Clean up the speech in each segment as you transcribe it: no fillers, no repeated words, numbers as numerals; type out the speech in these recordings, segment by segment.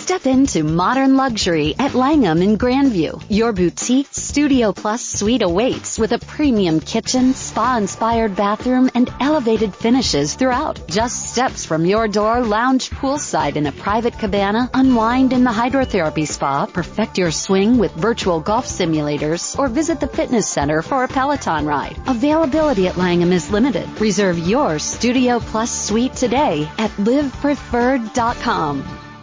Step into modern luxury at Langham in Grandview. Your boutique Studio Plus suite awaits with a premium kitchen, spa-inspired bathroom, and elevated finishes throughout. Just steps from your door, lounge poolside in a private cabana, unwind in the hydrotherapy spa, perfect your swing with virtual golf simulators, or visit the fitness center for a Peloton ride. Availability at Langham is limited. Reserve your Studio Plus suite today at livepreferred.com.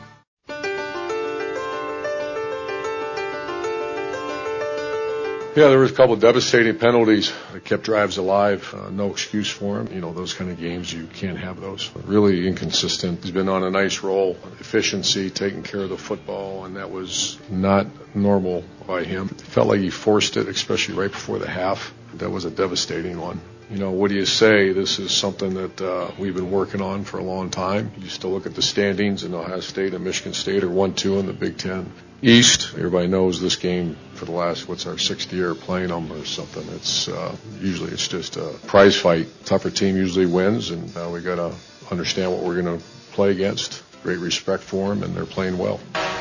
Yeah, there was a couple of devastating penalties that kept drives alive. No excuse for him. You know, those kind of games, you can't have those. Really inconsistent. He's been on a nice roll, efficiency, taking care of the football, and that was not normal by him. It felt like he forced it, especially right before the half. That was a devastating one. You know, what do you say? This is something that we've been working on for a long time. You still look at the standings, and Ohio State and Michigan State are 1-2 in the Big Ten East. Everybody knows this game for the last, what's our sixth year playing them or something. It's usually it's just a prize fight. Tougher team usually wins, and we got to understand what we're going to play against. Great respect for them, and they're playing well.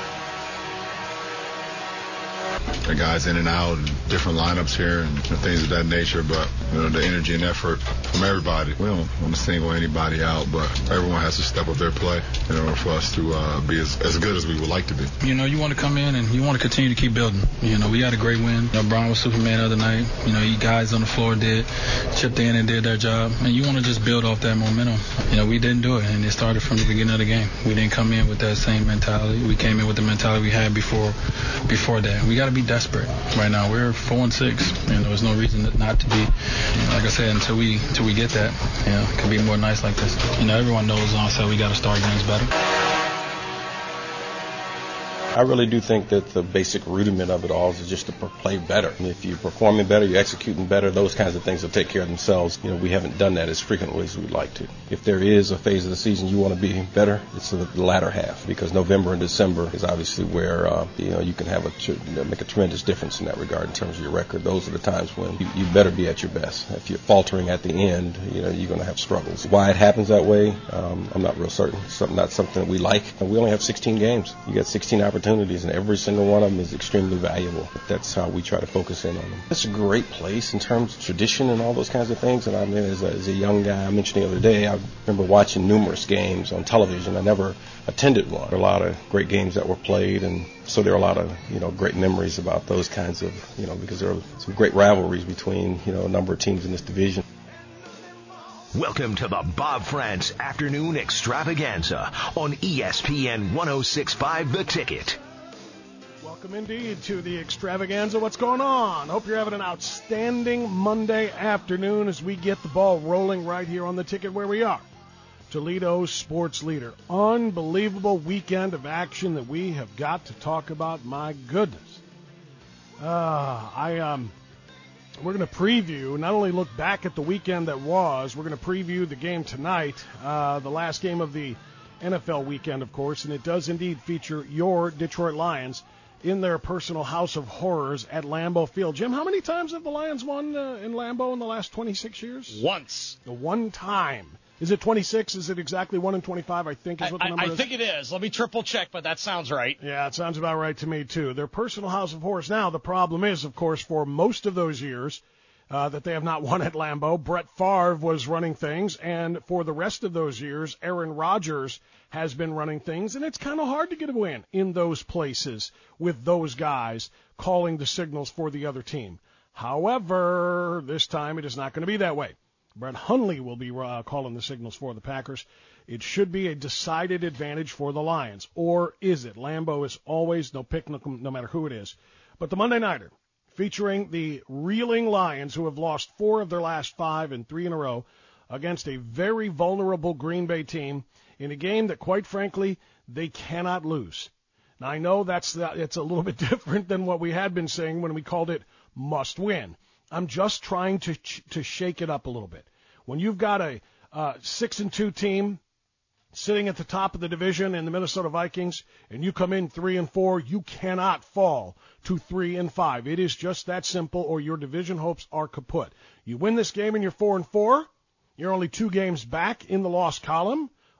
The guys in and out and different lineups here and things of that nature, but the energy and effort from everybody. We don't want to single anybody out, but everyone has to step up their play in order for us to be as good as we would like to be. You want to come in and you want to continue to keep building. We had a great win. Brian was Superman the other night. You guys on the floor chipped in and did their job, and you want to just build off that momentum. We didn't do it, and it started from the beginning of the game. We didn't come in with that same mentality. We came in with the mentality we had before that. We got to be desperate right now. We're 4-6, and there's no reason not to be. Like I said, until we get that, it could be more nights like this. Everyone knows so we got to start games better. I really do think that the basic rudiment of it all is just to play better. If you're performing better, you're executing better, those kinds of things will take care of themselves. We haven't done that as frequently as we'd like to. If there is a phase of the season you want to be better, it's the latter half, because November and December is obviously where you can have make a tremendous difference in that regard in terms of your record. Those are the times when you better be at your best. If you're faltering at the end, you're going to have struggles. Why it happens that way, I'm not real certain. It's not something that we like. We only have 16 games. You got 16 opportunities, and every single one of them is extremely valuable. That's how we try to focus in on them. It's a great place in terms of tradition and all those kinds of things. And I mean, as a young guy, I mentioned the other day, I remember watching numerous games on television. I never attended one. There are a lot of great games that were played, and so there are a lot of great memories about those kinds of because there are some great rivalries between a number of teams in this division. Welcome to the Bob France Afternoon Extravaganza on ESPN 106.5 The Ticket. Welcome indeed to the Extravaganza. What's going on? Hope you're having an outstanding Monday afternoon as we get the ball rolling right here on The Ticket where we are. Toledo's sports leader. Unbelievable weekend of action that we have got to talk about. My goodness. We're going to preview, not only look back at the weekend that was, we're going to preview the game tonight, the last game of the NFL weekend, of course, and it does indeed feature your Detroit Lions in their personal house of horrors at Lambeau Field. Jim, how many times have the Lions won in Lambeau in the last 26 years? Once. The one time. Is it 26? Is it exactly 1 in 25, I think is what the number is? I think it is. Let me triple check, but that sounds right. Yeah, it sounds about right to me, too. Their personal house of horrors. Now, the problem is, of course, for most of those years that they have not won at Lambeau, Brett Favre was running things, and for the rest of those years, Aaron Rodgers has been running things, and it's kind of hard to get a win in those places with those guys calling the signals for the other team. However, this time it is not going to be that way. Brett Hundley will be calling the signals for the Packers. It should be a decided advantage for the Lions. Or is it? Lambeau is always no pick, no matter who it is. But the Monday Nighter, featuring the reeling Lions, who have lost 4 of their last 5 and 3 in a row, against a very vulnerable Green Bay team in a game that, quite frankly, they cannot lose. Now, I know it's a little bit different than what we had been saying when we called it must win. I'm just trying to shake it up a little bit. When you've got a 6-2 team sitting at the top of the division in the Minnesota Vikings, and you come in 3-4, you cannot fall to 3-5. It is just that simple, or your division hopes are kaput. You win this game and you're 4-4. You're only 2 games back in the loss column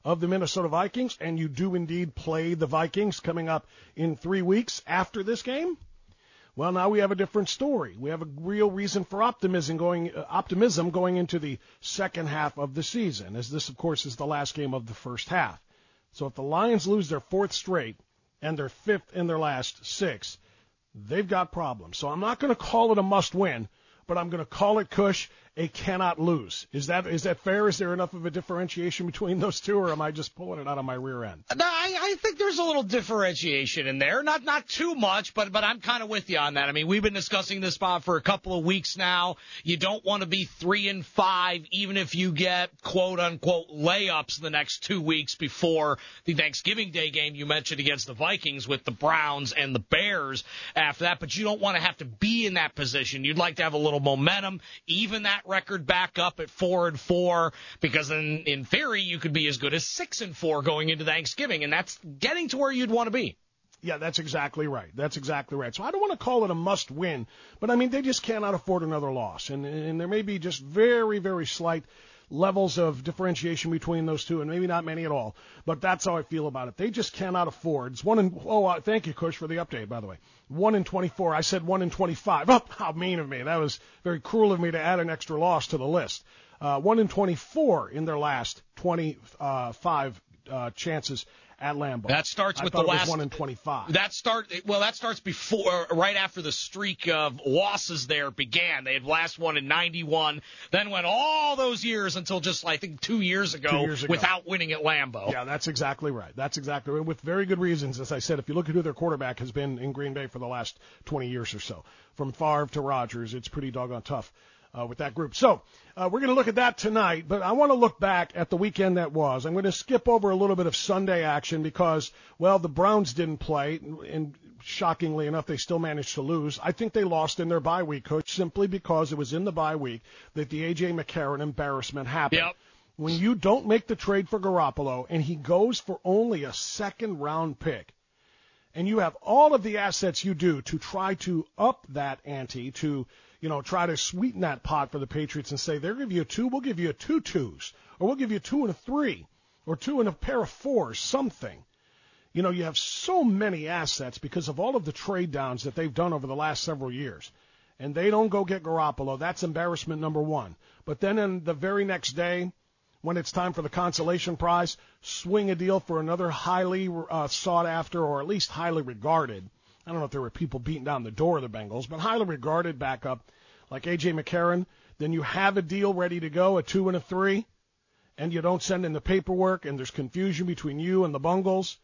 of the Minnesota Vikings, and you do indeed play the Vikings coming up in 3 weeks after this game, well, now we have a different story. We have a real reason for optimism going into the second half of the season, as this, of course, is the last game of the first half. So if the Lions lose their 4th straight and their 5th in their last 6, they've got problems. So I'm not going to call it a must-win, but I'm going to call it, Cush, a cannot lose. Is that fair? Is there enough of a differentiation between those two, or am I just pulling it out of my rear end? No, I think there's a little differentiation in there. Not too much, but I'm kind of with you on that. I mean, we've been discussing this, Bob, for a couple of weeks now. You don't want to be 3-5, even if you get quote-unquote layups the next 2 weeks before the Thanksgiving Day game you mentioned against the Vikings with the Browns and the Bears after that. But you don't want to have to be in that position. You'd like to have a little momentum, even that record back up at 4-4, because then in theory you could be as good as 6-4 going into Thanksgiving, and that's getting to where you'd want to be. Yeah, that's exactly right. So I don't want to call it a must-win, but I mean they just cannot afford another loss, and there may be just very, very slight levels of differentiation between those two, and maybe not many at all. But that's how I feel about it. They just cannot afford. It's thank you, Cush, for the update, by the way. 1-24. I said 1-25. Oh, how mean of me. That was very cruel of me to add an extra loss to the list. 1-24 in their last 25 chances at Lambeau. That starts with the last 1-25. That starts before, right after the streak of losses there began. They had last won in 91, then went all those years until just, I think, 2 years ago without winning at Lambeau. Yeah, that's exactly right. With very good reasons. As I said, if you look at who their quarterback has been in Green Bay for the last 20 years or so, from Favre to Rodgers, it's pretty doggone tough. With that group. So we're going to look at that tonight, but I want to look back at the weekend that was. I'm going to skip over a little bit of Sunday action because, well, the Browns didn't play, and shockingly enough, they still managed to lose. I think they lost in their bye week, Coach, simply because it was in the bye week that the A.J. McCarron embarrassment happened. Yep. When you don't make the trade for Garoppolo and he goes for only a second-round pick, and you have all of the assets you do to try to up that ante, to try to sweeten that pot for the Patriots and say, they'll give you a 2, we'll give you a 2 2s, or we'll give you a 2 and a 3, or 2 and a pair of 4s, something. You have so many assets because of all of the trade downs that they've done over the last several years. And they don't go get Garoppolo. That's embarrassment number one. But then in the very next day, when it's time for the consolation prize, swing a deal for another highly sought after, or at least highly regarded. I don't know if there were people beating down the door of the Bengals, but highly regarded backup like A.J. McCarron. Then you have a deal ready to go, a 2 and a 3, and you don't send in the paperwork, and there's confusion between you and the Bungles.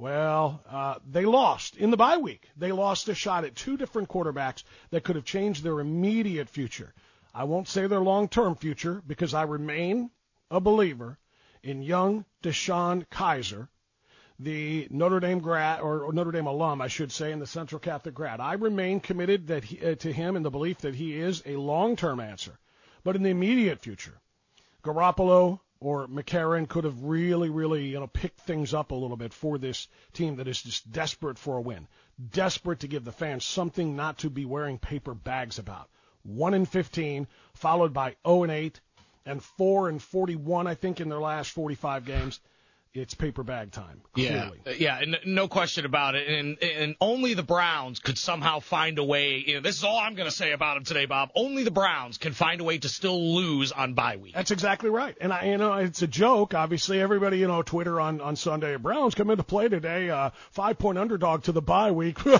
Well, they lost in the bye week. They lost a shot at 2 different quarterbacks that could have changed their immediate future. I won't say their long-term future because I remain a believer in young Deshaun Kaiser, the Notre Dame grad, or Notre Dame alum, I should say, and the Central Catholic grad. I remain committed to him in the belief that he is a long-term answer. But in the immediate future, Garoppolo or McCarron could have really, picked things up a little bit for this team that is just desperate for a win, desperate to give the fans something not to be wearing paper bags about. 1-15, followed by 0-8, and 4-41, I think, in their last 45 games. It's paper bag time, clearly. Yeah, and no question about it. And only the Browns could somehow find a way. This is all I'm going to say about them today, Bob. Only the Browns can find a way to still lose on bye week. That's exactly right. And it's a joke. Obviously, everybody, Twitter on Sunday, Browns come into play today, 5-point underdog to the bye week. Yeah,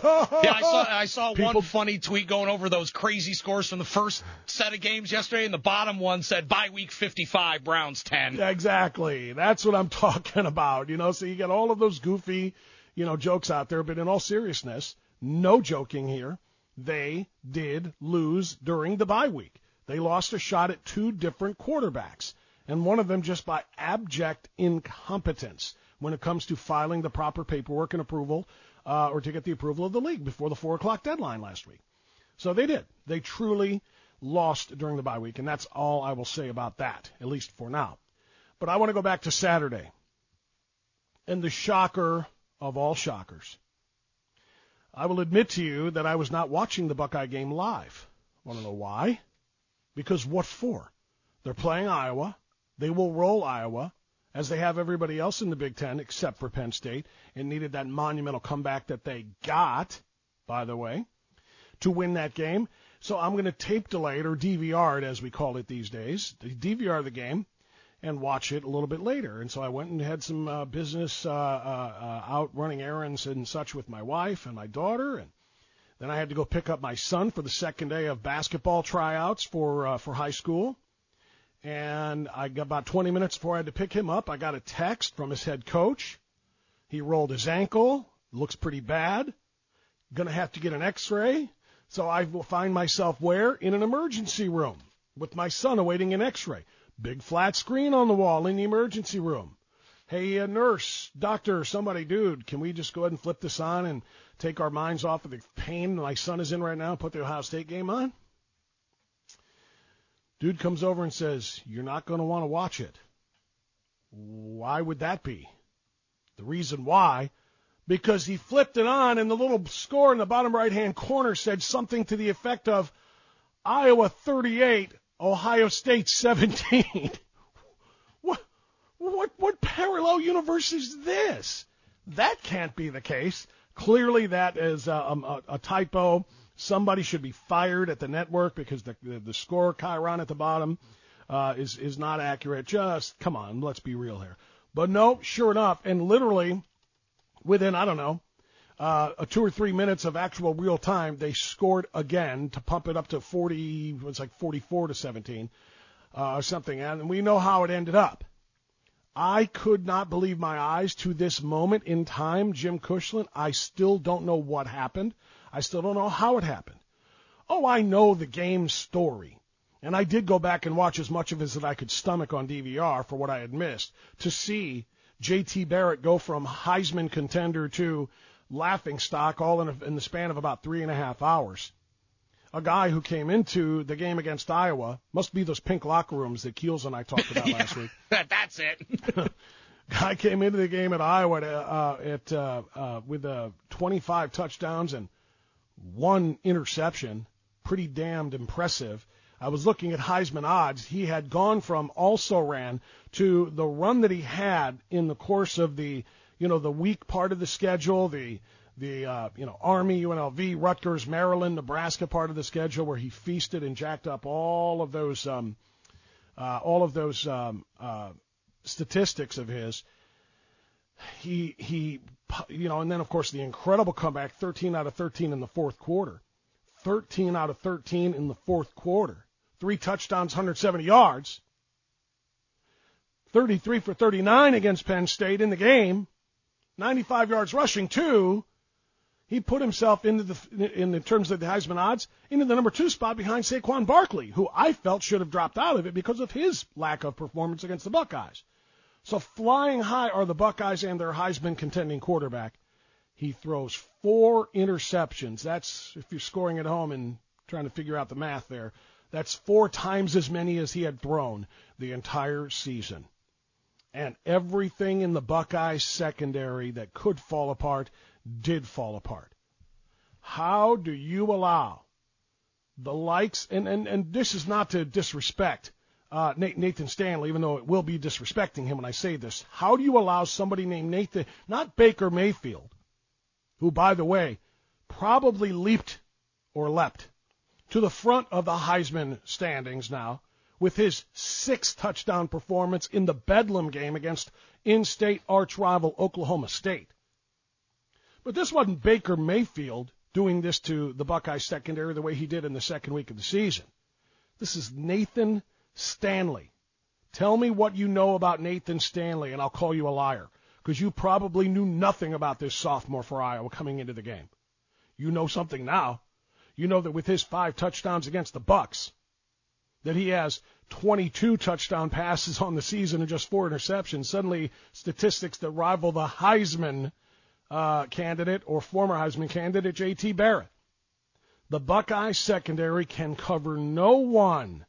I saw one funny tweet going over those crazy scores from the first set of games yesterday, and the bottom one said bye week 55, Browns 10. Exactly. That's what I'm talking about, so you got all of those goofy, jokes out there, but in all seriousness, no joking here, they did lose during the bye week. They lost a shot at 2 different quarterbacks, and one of them just by abject incompetence when it comes to filing the proper paperwork and approval, or to get the approval of the league before the 4 o'clock deadline last week. So they did. They truly lost during the bye week, and that's all I will say about that, at least for now. But I want to go back to Saturday. And the shocker of all shockers. I will admit to you that I was not watching the Buckeye game live. Want to know why? Because what for? They're playing Iowa. They will roll Iowa. as they have everybody else in the Big Ten except for Penn State, and needed that monumental comeback that they got, by the way, to win that game. So I'm going to tape delay it, or DVR it as we call it these days, DVR the game and watch it a little bit later. And so I went and had some business out running errands and such with my wife and my daughter, and then I had to go pick up my son for the second day of basketball tryouts for high school. And I got about 20 minutes before I had to pick him up, I got a text from his head coach. He rolled his ankle. Looks pretty bad. Going to have to get an x-ray. So I will find myself where? In an emergency room with my son awaiting an x-ray. Big flat screen on the wall in the emergency room. Hey, nurse, doctor, somebody, dude, can we just go ahead and flip this on and take our minds off of the pain my son is in right now and put the Ohio State game on? Dude comes over and says, you're not going to want to watch it. Why would that be? The reason why, because he flipped it on and the little score in the bottom right-hand corner said something to the effect of Iowa 38, Ohio State 17. What parallel universe is this? That can't be the case. Clearly that is a typo. Somebody should be fired at the network because the score chyron at the bottom is not accurate. Just, come on, let's be real here. But no, sure enough, and literally within, 2 or 3 minutes of actual real time, they scored again to pump it up to 40, it was like 44 to 17 or something. And we know how it ended up. I could not believe my eyes to this moment in time, Jim Cushland. I still don't know what happened. I still don't know how it happened. Oh, I know the game story. And I did go back and watch as much of it as I could stomach on DVR for what I had missed to see J.T. Barrett go from Heisman contender to laughingstock all in the span of about 3.5 hours. A guy who came into the game against Iowa, must be those pink locker rooms that Keels and I talked about last week. That's it. Guy came into the game at Iowa with 25 touchdowns and 1 interception. Pretty damned impressive. I was looking at Heisman odds. He had gone from also ran to the run that he had in the course of the weak part of the schedule, the Army, UNLV, Rutgers, Maryland, Nebraska part of the schedule where he feasted and jacked up all of those statistics of his. He and then of course the incredible comeback, 13 out of 13 in the fourth quarter. 13 out of 13 in the fourth quarter. 3 touchdowns, 170 yards. 33 for 39 against Penn State in the game. 95 yards rushing too. He put himself in the terms of the Heisman odds, into the number 2 spot behind Saquon Barkley, who I felt should have dropped out of it because of his lack of performance against the Buckeyes. So flying high are the Buckeyes and their Heisman contending quarterback. He throws 4 interceptions. That's, if you're scoring at home and trying to figure out the math there, that's 4 times as many as he had thrown the entire season. And everything in the Buckeyes secondary that could fall apart did fall apart. How do you allow the likes, and this is not to disrespect Nathan Stanley, even though it will be disrespecting him when I say this. How do you allow somebody named Nathan, not Baker Mayfield, who, by the way, probably leapt to the front of the Heisman standings now with his 6th touchdown performance in the Bedlam game against in-state arch rival Oklahoma State. But this wasn't Baker Mayfield doing this to the Buckeye secondary the way he did in the second week of the season. This is Nathan Stanley. Tell me what you know about Nathan Stanley, and I'll call you a liar, because you probably knew nothing about this sophomore for Iowa coming into the game. You know something now. You know that with his 5 touchdowns against the Bucks, that he has 22 touchdown passes on the season and just 4 interceptions. Suddenly, statistics that rival the Heisman candidate or former Heisman candidate, J.T. Barrett. The Buckeye secondary can cover no one.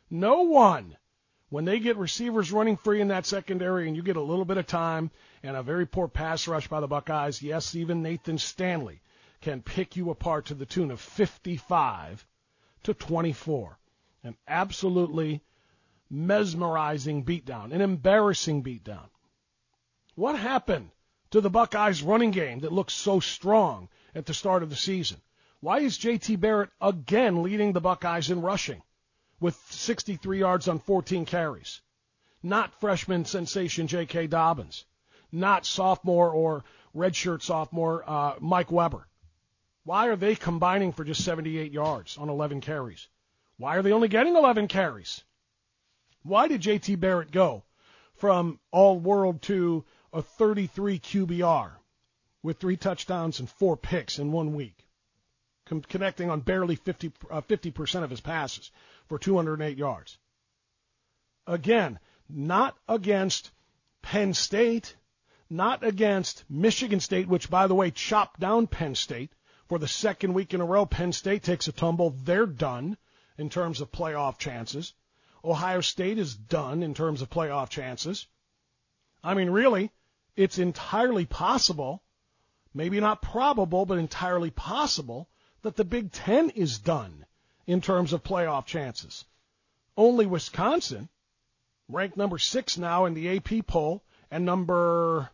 When they get receivers running free in that secondary and you get a little bit of time and a very poor pass rush by the Buckeyes, yes, even Nathan Stanley can pick you apart to the tune of 55 to 24. An absolutely mesmerizing beatdown, an embarrassing beatdown. What happened to the Buckeyes' running game that looked so strong at the start of the season? Why is J.T. Barrett again leading the Buckeyes in rushing with 63 yards on 14 carries? Not freshman sensation J.K. Dobbins. Not sophomore or redshirt sophomore Mike Weber. Why are they combining for just 78 yards on 11 carries? Why are they only getting 11 carries? Why did J.T. Barrett go from all-world to a 33 QBR with 3 touchdowns and 4 picks in 1 week, connecting on barely 50% of his passes for 208 yards? Again, not against Penn State, not against Michigan State, which, by the way, chopped down Penn State. For the second week in a row, Penn State takes a tumble. They're done in terms of playoff chances. Ohio State is done in terms of playoff chances. I mean, really, it's entirely possible, maybe not probable, but entirely possible, that the Big Ten is done in terms of playoff chances. Only Wisconsin, ranked number 6 now in the AP poll and number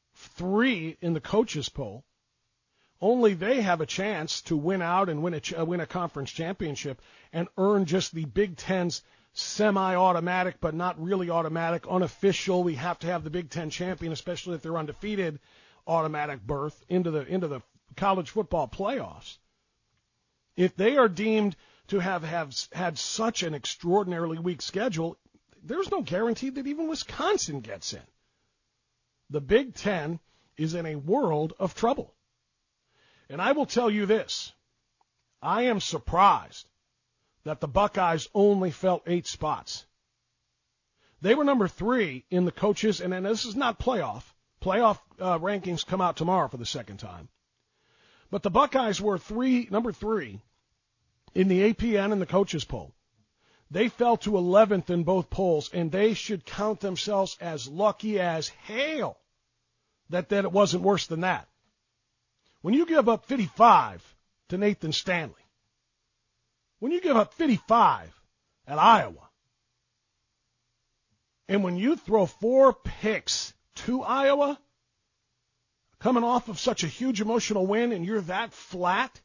3 in the coaches poll, only they have a chance to win out and win a conference championship and earn just the Big Ten's semi-automatic, but not really automatic, unofficial. We have to have the Big Ten champion, especially if they're undefeated, automatic berth into the college football playoffs. If they are deemed to have had such an extraordinarily weak schedule, there's no guarantee that even Wisconsin gets in. The Big Ten is in a world of trouble. And I will tell you this, I am surprised that the Buckeyes only fell 8 spots. They were number 3 in the coaches, and this is not playoff. Playoff rankings come out tomorrow for the second time. But the Buckeyes were number 3 in the APN and the coaches poll. They fell to 11th in both polls, and they should count themselves as lucky as hell that it wasn't worse than that. When you give up 55 to Nathan Stanley, when you give up 55 at Iowa, and when you throw 4 picks to Iowa, coming off of such a huge emotional win, and you're that flat,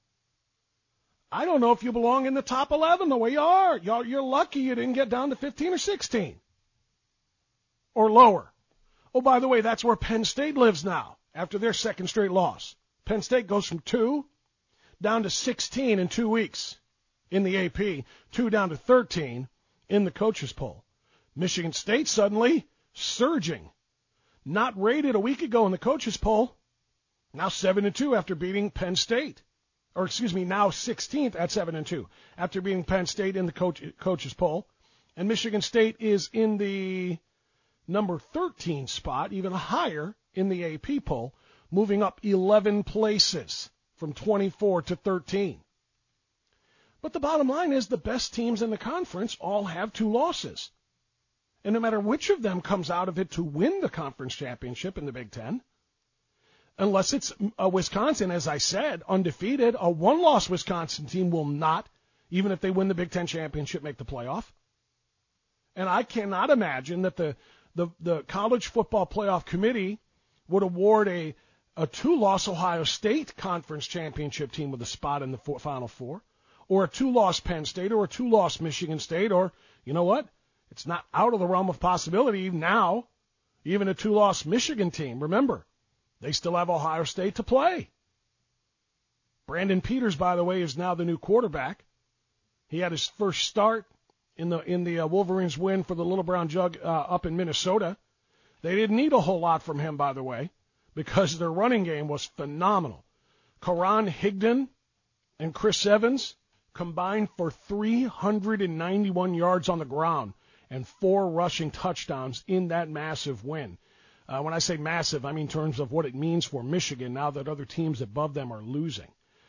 I don't know if you belong in the top 11 the way you are. You're lucky you didn't get down to 15 or 16 or lower. Oh, by the way, that's where Penn State lives now after their second straight loss. Penn State goes from 2 down to 16 in 2 weeks in the AP, 2 down to 13 in the coaches poll. Michigan State suddenly surging. Not rated a week ago in the coaches poll. Now 7-2 after beating Penn State. Now 16th at 7-2 after beating Penn State in the coaches poll. And Michigan State is in the number 13 spot, even higher in the AP poll, moving up 11 places from 24 to 13. But the bottom line is the best teams in the conference all have 2 losses. And no matter which of them comes out of it to win the conference championship in the Big Ten, unless it's Wisconsin, as I said, undefeated, a 1-loss Wisconsin team will not, even if they win the Big Ten championship, make the playoff. And I cannot imagine that the College Football Playoff Committee would award a 2-loss Ohio State conference championship team with a spot in the Final Four, or a 2-loss Penn State, or a 2-loss Michigan State, or, you know what? It's not out of the realm of possibility now, even a 2-loss Michigan team. Remember, they still have Ohio State to play. Brandon Peters, by the way, is now the new quarterback. He had his first start in the Wolverines' win for the Little Brown Jug up in Minnesota. They didn't need a whole lot from him, by the way, because their running game was phenomenal. Karan Higdon and Chris Evans combined for 391 yards on the ground and 4 rushing touchdowns in that massive win. When I say massive, I mean in terms of what it means for Michigan now that other teams above them are losing.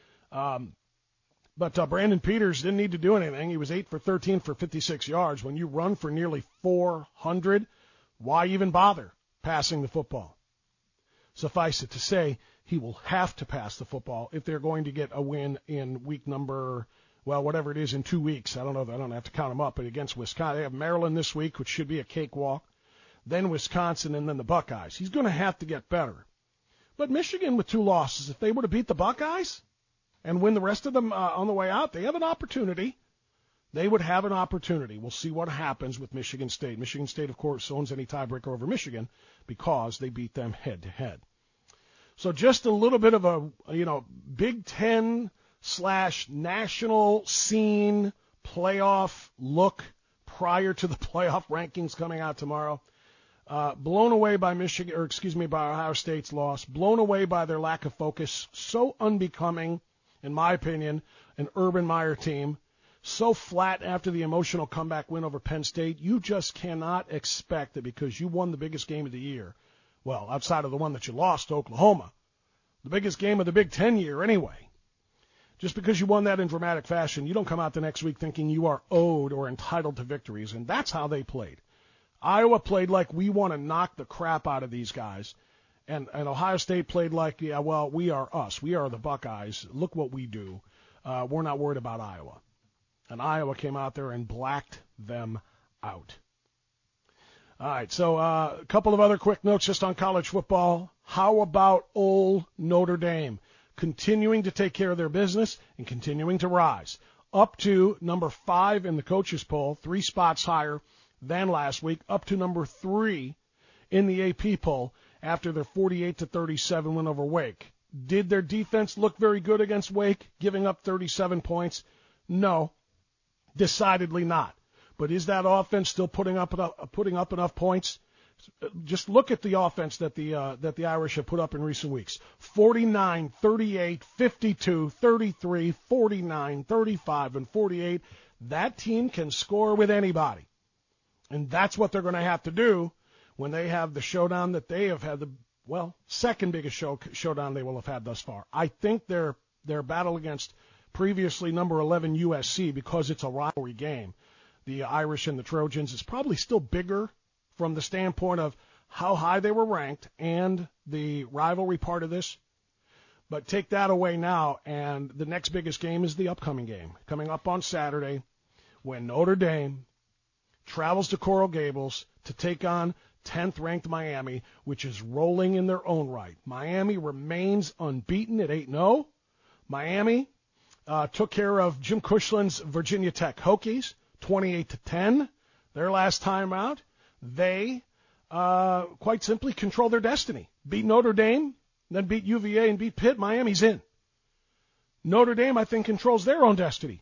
But Brandon Peters didn't need to do anything. He was 8 for 13 for 56 yards. When you run for nearly 400, why even bother passing the football? Suffice it to say, he will have to pass the football if they're going to get a win in week number whatever it is in 2 weeks. I don't know. I don't have to count them up, but against Wisconsin. They have Maryland this week, which should be a cakewalk. Then Wisconsin, and then the Buckeyes. He's going to have to get better. But Michigan with 2 losses, if they were to beat the Buckeyes and win the rest of them on the way out, they have an opportunity. They would have an opportunity. We'll see what happens with Michigan State. Michigan State, of course, owns any tiebreaker over Michigan because they beat them head-to-head. So just a little bit of a, Big Ten/national scene playoff look prior to the playoff rankings coming out tomorrow. Blown away by by Ohio State's loss. Blown away by their lack of focus. So unbecoming, in my opinion, an Urban Meyer team. So flat after the emotional comeback win over Penn State. You just cannot expect that because you won the biggest game of the year, well, outside of the one that you lost to Oklahoma, the biggest game of the Big Ten year anyway. Just because you won that in dramatic fashion, you don't come out the next week thinking you are owed or entitled to victories, and that's how they played. Iowa played like we want to knock the crap out of these guys, and Ohio State played like, we are us. We are the Buckeyes. Look what we do. We're not worried about Iowa. And Iowa came out there and blacked them out. All right, so a couple of other quick notes just on college football. How about old Notre Dame? Continuing to take care of their business and continuing to rise. Up to number 5 in the coaches poll, 3 spots higher than last week, up to number 3 in the AP poll after their 48-37 win over Wake. Did their defense look very good against Wake, giving up 37 points? No, decidedly not. But is that offense still putting up enough points? Just look at the offense that the Irish have put up in recent weeks. 49, 38, 52, 33, 49, 35, and 48. That team can score with anybody. And that's what they're going to have to do when they have the showdown that they have had, second biggest showdown they will have had thus far. I think their battle against previously number 11 USC, because it's a rivalry game, the Irish and the Trojans, is probably still bigger from the standpoint of how high they were ranked and the rivalry part of this. But take that away now, and the next biggest game is the upcoming game coming up on Saturday when Notre Dame travels to Coral Gables to take on 10th-ranked Miami, which is rolling in their own right. Miami remains unbeaten at 8-0. Miami took care of Jim Cushland's Virginia Tech Hokies, 28-10, their last time out. They quite simply control their destiny. Beat Notre Dame, then beat UVA and beat Pitt. Miami's in. Notre Dame, I think, controls their own destiny.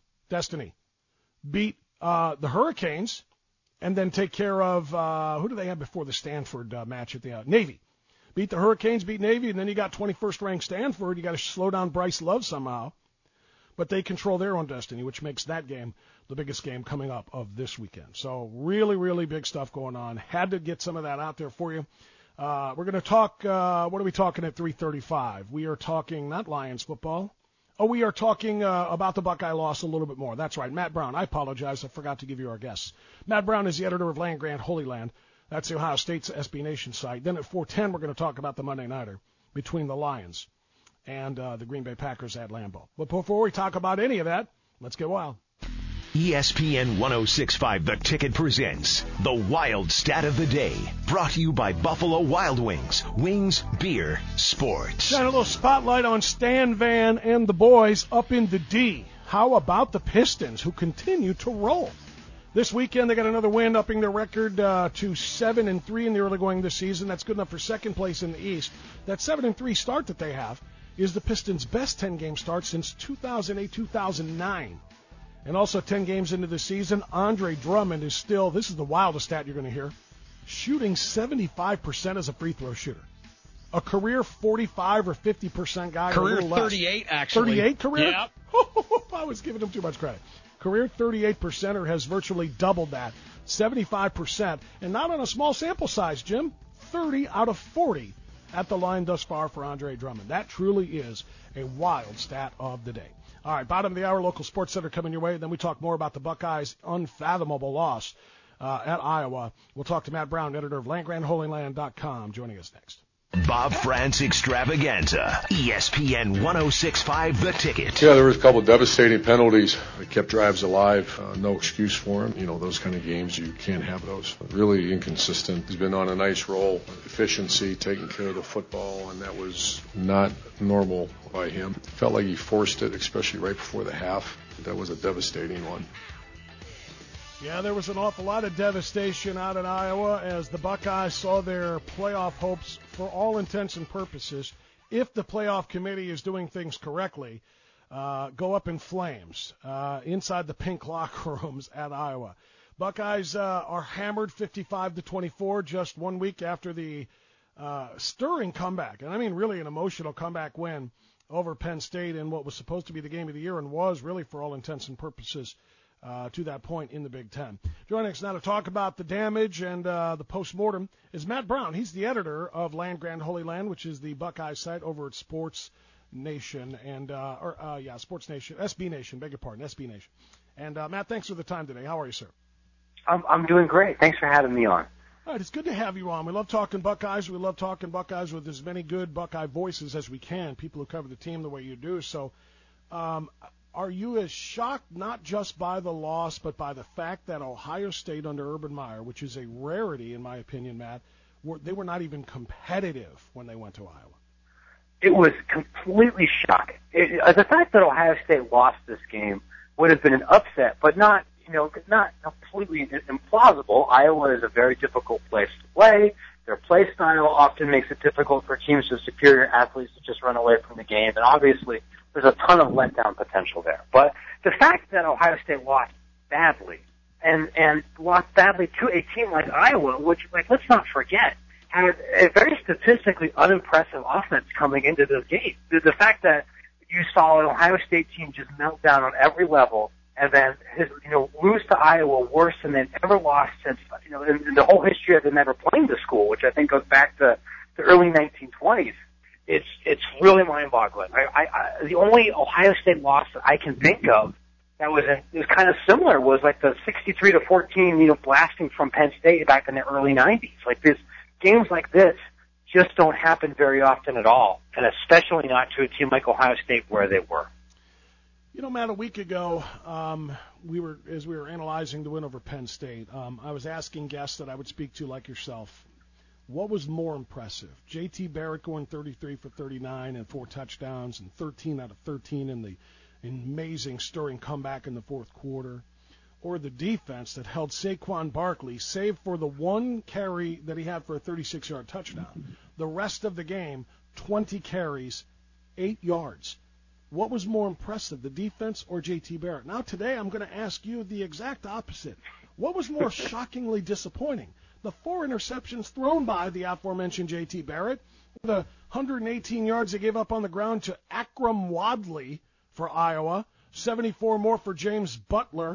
Beat the Hurricanes, and then take care of, who do they have before the Stanford match at the Navy? Beat the Hurricanes, beat Navy, and then you got 21st-ranked Stanford. You got to slow down Bryce Love somehow. But they control their own destiny, which makes that game the biggest game coming up of this weekend. So really, really big stuff going on. Had to get some of that out there for you. We're going to talk, what are we talking at 3:35? We are talking not Lions football. Oh, we are talking about the Buckeye loss a little bit more. That's right, Matt Brown. I apologize. I forgot to give you our guests. Matt Brown is the editor of Land Grant Holy Land. That's the Ohio State's SB Nation site. Then at 4:10, we're going to talk about the Monday Nighter between the Lions and the Green Bay Packers at Lambeau. But before we talk about any of that, let's get wild. ESPN 106.5 The Ticket presents the Wild Stat of the Day, brought to you by Buffalo Wild Wings. Wings, beer, sports. Shine a little spotlight on Stan Van and the boys up in the D. How about the Pistons, who continue to roll? This weekend, they got another win, upping their record to 7-3 in the early going this season. That's good enough for second place in the East. That 7-3 start that they have is the Pistons' best 10-game start since 2008-2009. And also 10 games into the season, Andre Drummond is still, this is the wildest stat you're going to hear, shooting 75% as a free throw shooter. A career 45 or 50% guy. Career 38, actually. 38 career? Yep. I was giving him too much credit. Career 38%er has virtually doubled that, 75%. And not on a small sample size, Jim. 30 out of 40 at the line thus far for Andre Drummond. That truly is a wild stat of the day. All right, bottom of the hour, local sports center coming your way. Then we talk more about the Buckeyes' unfathomable loss at Iowa. We'll talk to Matt Brown, editor of LandGrantHolyLand.com, joining us next. Bob France Extravaganza, ESPN 106.5 The Ticket. Yeah, there was a couple of devastating penalties that kept drives alive. No excuse for him. Those kind of games, you can't have those. Really inconsistent. He's been on a nice roll, efficiency, taking care of the football, and that was not normal by him. Felt like he forced it, especially right before the half. That was a devastating one. Yeah, there was an awful lot of devastation out in Iowa as the Buckeyes saw their playoff hopes, for all intents and purposes, if the playoff committee is doing things correctly, go up in flames inside the pink locker rooms at Iowa. Buckeyes are hammered 55-24 just 1 week after the stirring comeback, and I mean really an emotional comeback win over Penn State in what was supposed to be the game of the year and was really, for all intents and purposes, to that point in the Big Ten. Joining us now to talk about the damage and the postmortem is Matt Brown. He's the editor of Land Grant Holy Land, which is the Buckeye site over at Sports Nation Sports Nation, SB Nation, beg your pardon, SB Nation. And Matt, thanks for the time today. How are you, sir? I'm doing great. Thanks for having me on. All right, it's good to have you on. We love talking Buckeyes. We love talking Buckeyes with as many good Buckeye voices as we can, people who cover the team the way you do. So are you as shocked not just by the loss but by the fact that Ohio State under Urban Meyer, which is a rarity in my opinion, Matt, they were not even competitive when they went to Iowa? It was completely shocking. The fact that Ohio State lost this game would have been an upset, but not completely implausible. Iowa is a very difficult place to play. Their play style often makes it difficult for teams with superior athletes to just run away from the game, and obviously there's a ton of letdown potential there. But the fact that Ohio State lost badly, and lost badly to a team like Iowa, which, let's not forget, had a very statistically unimpressive offense coming into this game. The fact that you saw an Ohio State team just melt down on every level, and then lose to Iowa worse than they've ever lost since in the whole history of them ever playing the school, which I think goes back to the early 1920s. It's really mind-boggling. The only Ohio State loss that I can think of that was kind of similar was like the 63-14 blasting from Penn State back in the early 90s. Like games like this just don't happen very often at all, and especially not to a team like Ohio State where they were. Matt, a week ago, as we were analyzing the win over Penn State, I was asking guests that I would speak to, like yourself, what was more impressive? J.T. Barrett going 33 for 39 and 4 touchdowns and 13 out of 13 in the amazing stirring comeback in the fourth quarter, or the defense that held Saquon Barkley, save for the one carry that he had for a 36-yard touchdown. The rest of the game, 20 carries, 8 yards. What was more impressive, the defense or J.T. Barrett? Now today I'm going to ask you the exact opposite. What was more shockingly disappointing? The 4 interceptions thrown by the aforementioned J.T. Barrett, the 118 yards they gave up on the ground to Akrum Wadley for Iowa, 74 more for James Butler,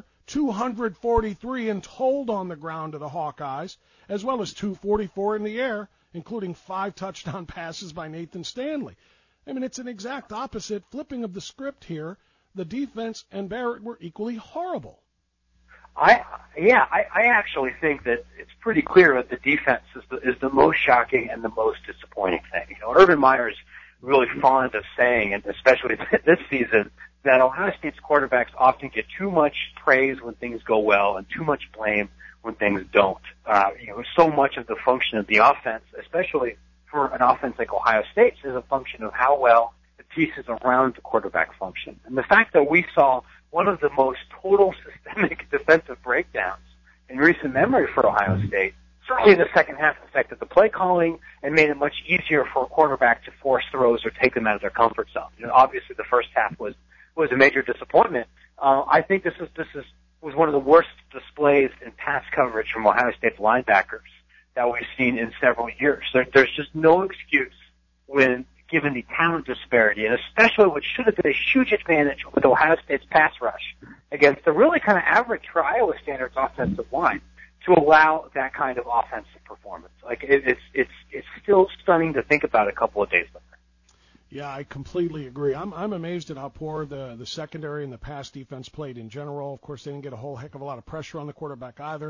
243 in total on the ground to the Hawkeyes, as well as 244 in the air, including 5 touchdown passes by Nathan Stanley. I mean, it's an exact opposite flipping of the script here. The defense and Barrett were equally horrible. I actually think that it's pretty clear that the defense is the most shocking and the most disappointing thing. Urban Meyer's really fond of saying, and especially this season, that Ohio State's quarterbacks often get too much praise when things go well and too much blame when things don't. So much of the function of the offense, especially for an offense like Ohio State's, is a function of how well the pieces around the quarterback function. And the fact that we saw one of the most total systemic defensive breakdowns in recent memory for Ohio State, certainly in the second half, affected the play calling and made it much easier for a quarterback to force throws or take them out of their comfort zone. Obviously the first half was a major disappointment. I think this was one of the worst displays in pass coverage from Ohio State's linebackers that we've seen in several years. There's just no excuse when given the talent disparity, and especially what should have been a huge advantage with Ohio State's pass rush against the really kind of average for Iowa standards offensive line, to allow that kind of offensive performance. It's still stunning to think about a couple of days later. Yeah, I completely agree. I'm amazed at how poor the secondary and the pass defense played in general. Of course, they didn't get a whole heck of a lot of pressure on the quarterback either.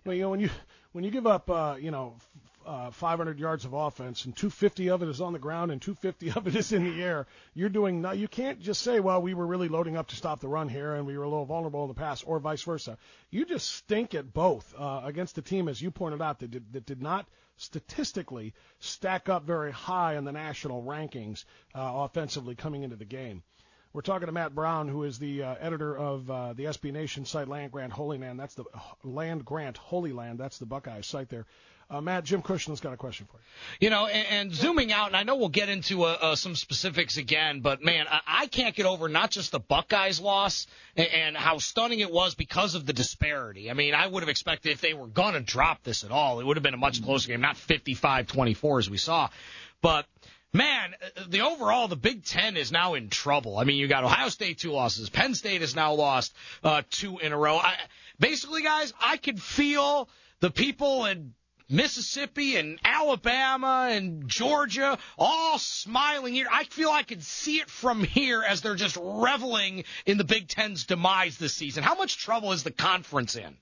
Well, when you give up 500 yards of offense and 250 of it is on the ground and 250 of it is in the air, you can't just say, well, we were really loading up to stop the run here and we were a little vulnerable in the pass, or vice versa. You just stink at both against a team, as you pointed out, that did not statistically stack up very high in the national rankings offensively coming into the game. We're talking to Matt Brown, who is the editor of the SB Nation site, Land Grant Holy Land. That's the Land Grant Holy Land. That's the Buckeyes site there. Matt, Jim Cushman's got a question for you. And zooming out, and I know we'll get into some specifics again, but, man, I can't get over not just the Buckeyes loss and how stunning it was because of the disparity. I mean, I would have expected if they were going to drop this at all, it would have been a much closer game, not 55-24 as we saw. But, man, the Big Ten is now in trouble. I mean, you got Ohio State 2 losses. Penn State has now lost 2 in a row. Basically, guys, I could feel the people in Mississippi and Alabama and Georgia all smiling here. I feel I could see it from here as they're just reveling in the Big Ten's demise this season. How much trouble is the conference in?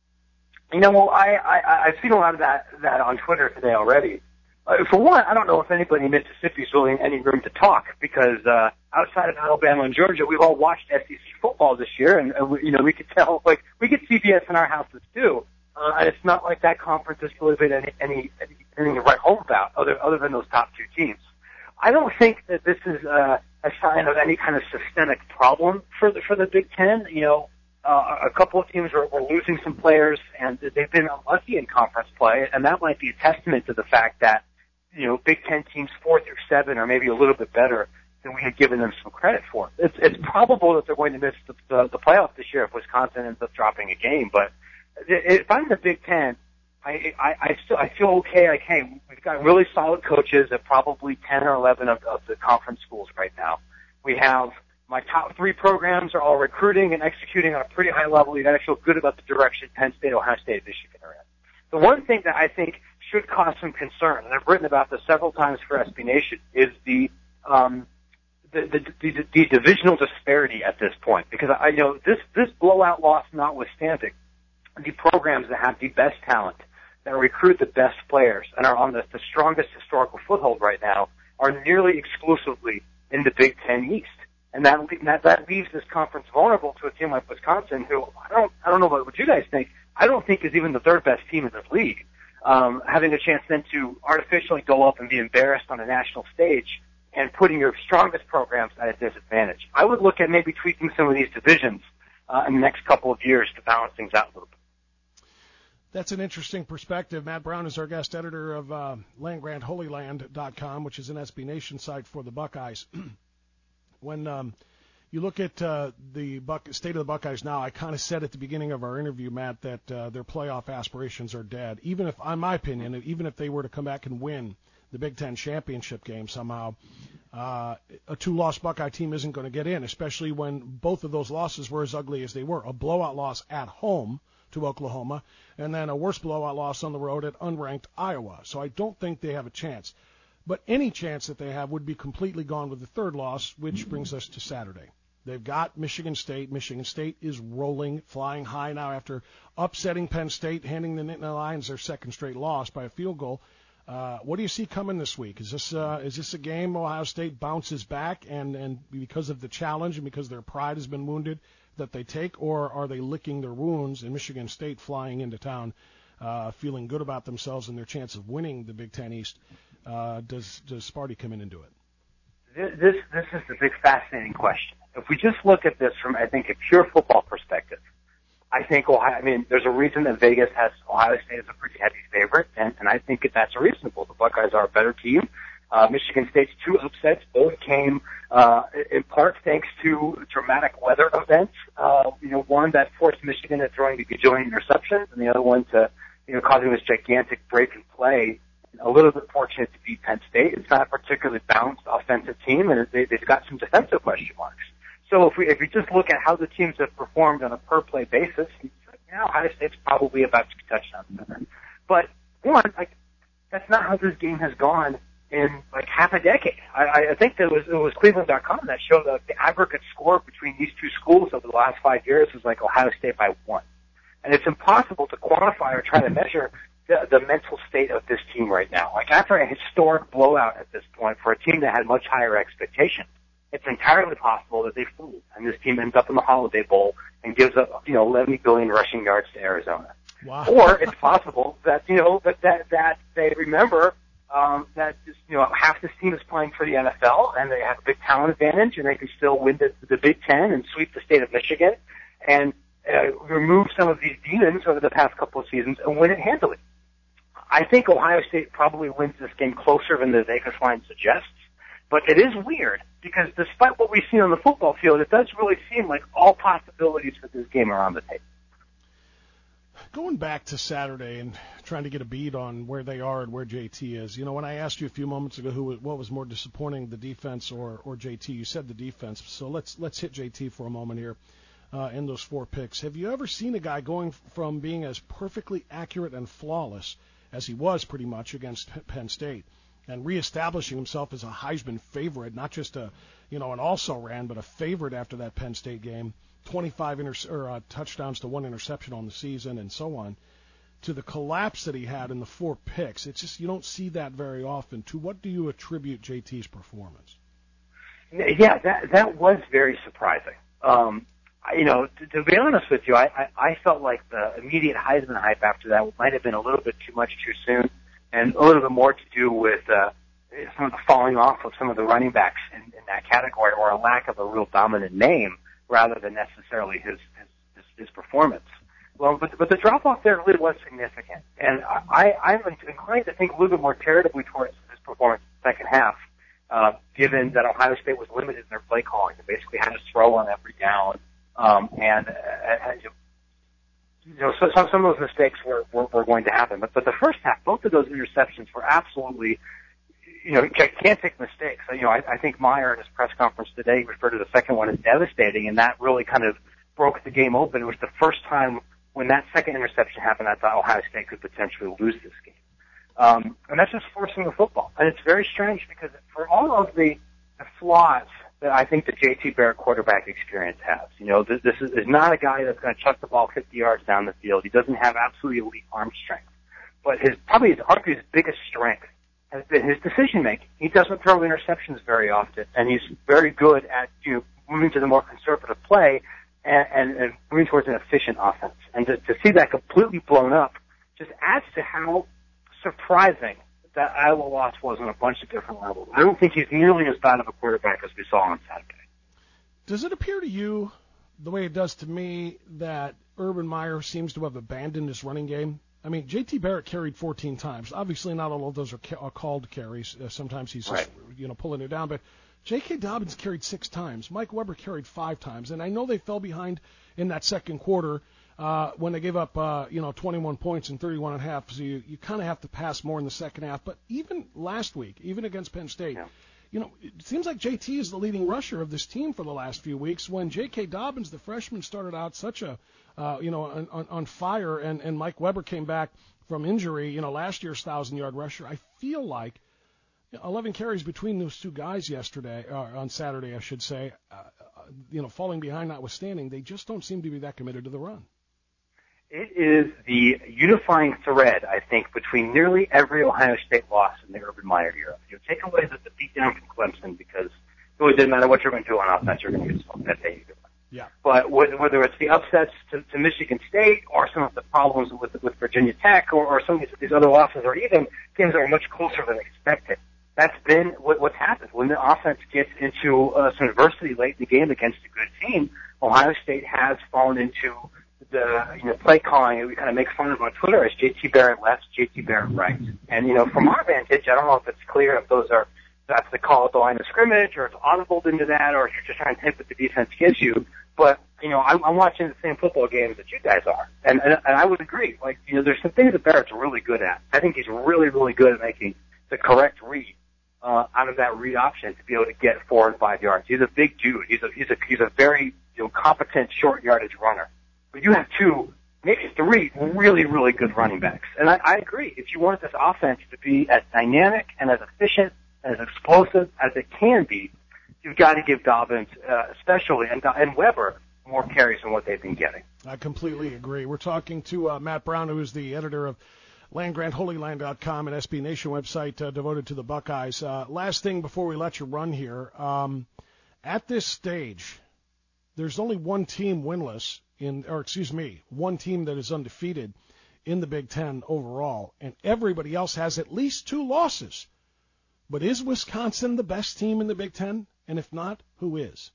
I've seen a lot of that on Twitter today already. For one, I don't know if anybody in Mississippi is really in any room to talk because outside of Alabama and Georgia, we've all watched SEC football this year, and we could tell, we get CBS in our houses too. And it's not like that conference has really been anything to write home about other than those top 2 teams. I don't think that this is a sign of any kind of systemic problem for the Big Ten. A couple of teams were losing some players, and they've been unlucky in conference play, and that might be a testament to the fact that Big Ten teams 4 through 7 are maybe a little bit better than we had given them some credit for. It's probable that they're going to miss the playoffs this year if Wisconsin ends up dropping a game, but if I'm the Big Ten, I feel okay. Like, hey, we've got really solid coaches at probably 10 or 11 of the conference schools right now. We have my top 3 programs are all recruiting and executing on a pretty high level. You got to feel good about the direction Penn State, Ohio State, Michigan are in. The one thing that I think should cause some concern, and I've written about this several times for SB Nation, is the divisional disparity at this point. Because I know this blowout loss notwithstanding, the programs that have the best talent, that recruit the best players, and are on the strongest historical foothold right now, are nearly exclusively in the Big Ten East. And that leaves this conference vulnerable to a team like Wisconsin, who I don't know what you guys think. I don't think is even the 3rd best team in this league. Having a chance then to artificially go up and be embarrassed on a national stage and putting your strongest programs at a disadvantage. I would look at maybe tweaking some of these divisions in the next couple of years to balance things out a little bit. That's an interesting perspective. Matt Brown is our guest editor of LandGrantHolyLand.com, which is an SB Nation site for the Buckeyes. When you look at the state of the Buckeyes now, I kind of said at the beginning of our interview, Matt, that their playoff aspirations are dead. Even if, in my opinion, even if they were to come back and win the Big Ten championship game somehow, a 2-loss Buckeye team isn't going to get in, especially when both of those losses were as ugly as they were. A blowout loss at home to Oklahoma, and then a worse blowout loss on the road at unranked Iowa. So I don't think they have a chance. But any chance that they have would be completely gone with the 3rd loss, which brings us to Saturday. They've got Michigan State. Michigan State is rolling, flying high now after upsetting Penn State, handing the Nittany Lions their 2nd straight loss by a field goal. What do you see coming this week? Is this a game Ohio State bounces back and because of the challenge and because their pride has been wounded that they take, or are they licking their wounds and Michigan State flying into town, feeling good about themselves and their chance of winning the Big Ten East? Does Sparty come in and do it? This is the big fascinating question. If we just look at this from, I think, a pure football perspective, I think there's a reason that Vegas has Ohio State as a pretty heavy favorite, and I think that's reasonable. The Buckeyes are a better team. Michigan State's 2 upsets both came in part thanks to dramatic weather events. One that forced Michigan to throwing a gajillion interceptions, and the other one to causing this gigantic break in play. A little bit fortunate to beat Penn State. It's not a particularly balanced offensive team, and they've got some defensive question marks. So if we just look at how the teams have performed on a per play basis, Ohio State's probably about 2 touchdowns better. But that's not how this game has gone in half a decade. I think that it was Cleveland.com that showed that the aggregate score between these 2 schools over the last 5 years was Ohio State by 1. And it's impossible to quantify or try to measure the mental state of this team right now. Like, after a historic blowout at this point for a team that had much higher expectations, it's entirely possible that they fold and this team ends up in the Holiday Bowl and gives up, 11 billion rushing yards to Arizona. Wow. Or it's possible that, that they remember that just, half this team is playing for the NFL and they have a big talent advantage and they can still win the Big Ten and sweep the state of Michigan and remove some of these demons over the past couple of seasons and win it handily. I think Ohio State probably wins this game closer than the Vegas line suggests, but it is weird because despite what we've seen on the football field, it does really seem like all possibilities for this game are on the table. Going back to Saturday and trying to get a beat on where they are and where JT is, when I asked you a few moments ago what was more disappointing, the defense or JT, you said the defense. So let's hit JT for a moment here in those 4 picks. Have you ever seen a guy going from being as perfectly accurate and flawless as he was pretty much against Penn State and reestablishing himself as a Heisman favorite, not just an also-ran, but a favorite after that Penn State game, 25 touchdowns to 1 interception on the season and so on, to the collapse that he had in the 4 picks? It's just you don't see that very often. To what do you attribute JT's performance? Yeah, that was very surprising. To be honest with you, I felt like the immediate Heisman hype after that might have been a little bit too much too soon, and a little bit more to do with some of the falling off of some of the running backs in that category, or a lack of a real dominant name rather than necessarily his performance. Well, but the drop off there really was significant, and I'm inclined to think a little bit more charitably towards his performance in the second half, given that Ohio State was limited in their play calling. They basically had to throw on every down. So some of those mistakes were going to happen. But the first half, both of those interceptions were absolutely, can't take mistakes. I think Meyer in his press conference today referred to the second one as devastating, and that really kind of broke the game open. It was the first time when that second interception happened, I thought Ohio State could potentially lose this game. And that's just forcing the football. And it's very strange because for all of the flaws that I think the J.T. Barrett quarterback experience has. This is not a guy that's going to chuck the ball 50 yards down the field. He doesn't have absolutely elite arm strength. But his biggest strength has been his decision making. He doesn't throw interceptions very often, and he's very good at moving to the more conservative play and moving towards an efficient offense. And to see that completely blown up just adds to how surprising that Iowa loss was on a bunch of different levels. I don't think he's nearly as bad of a quarterback as we saw on Saturday. Does it appear to you, the way it does to me, that Urban Meyer seems to have abandoned his running game? I mean, J.T. Barrett carried 14 times. Obviously, not all of those are called carries. Sometimes he's just, pulling it down. But J.K. Dobbins carried 6 times. Mike Weber carried 5 times. And I know they fell behind in that second quarter when they gave up, 21 points and 31.5. So you kind of have to pass more in the second half. But even last week, even against Penn State, it seems like JT is the leading rusher of this team for the last few weeks. When J.K. Dobbins, the freshman, started out such a, on fire, and Mike Weber came back from injury, last year's 1,000-yard rusher. I feel like 11 carries between those two guys on Saturday, I should say, falling behind notwithstanding, they just don't seem to be that committed to the run. It is the unifying thread, I think, between nearly every Ohio State loss in the Urban Meyer era. Take away the beatdown from Clemson because it really didn't matter what you're going to do on offense, you're going to get smoked that day either way. Yeah. But whether it's the upsets to Michigan State or some of the problems with Virginia Tech or some of these other losses or even games that are much closer than expected, that's been what's happened. When the offense gets into some adversity late in the game against a good team, Ohio State has fallen into the play calling we kind of make fun of on Twitter as J.T. Barrett left, J.T. Barrett right. And, from our vantage, I don't know if it's clear if that's the call at the line of scrimmage or it's audible into that or if you're just trying to take what the defense gives you. But, I'm watching the same football games that you guys are. And I would agree. There's some things that Barrett's really good at. I think he's really, really good at making the correct read out of that read option to be able to get 4 and 5 yards. He's a big dude. He's a very competent short yardage runner. But you have 2, maybe 3 really, really good running backs. And I agree. If you want this offense to be as dynamic and as efficient, as explosive as it can be, you've got to give Dobbins, especially, and Weber, more carries than what they've been getting. I completely agree. We're talking to Matt Brown, who is the editor of LandGrantHolyLand.com, an SB Nation website devoted to the Buckeyes. Last thing before we let you run here. At this stage, there's only one team winless one team that is undefeated in the Big Ten overall, and everybody else has at least 2 losses. But is Wisconsin the best team in the Big Ten? And if not, who is?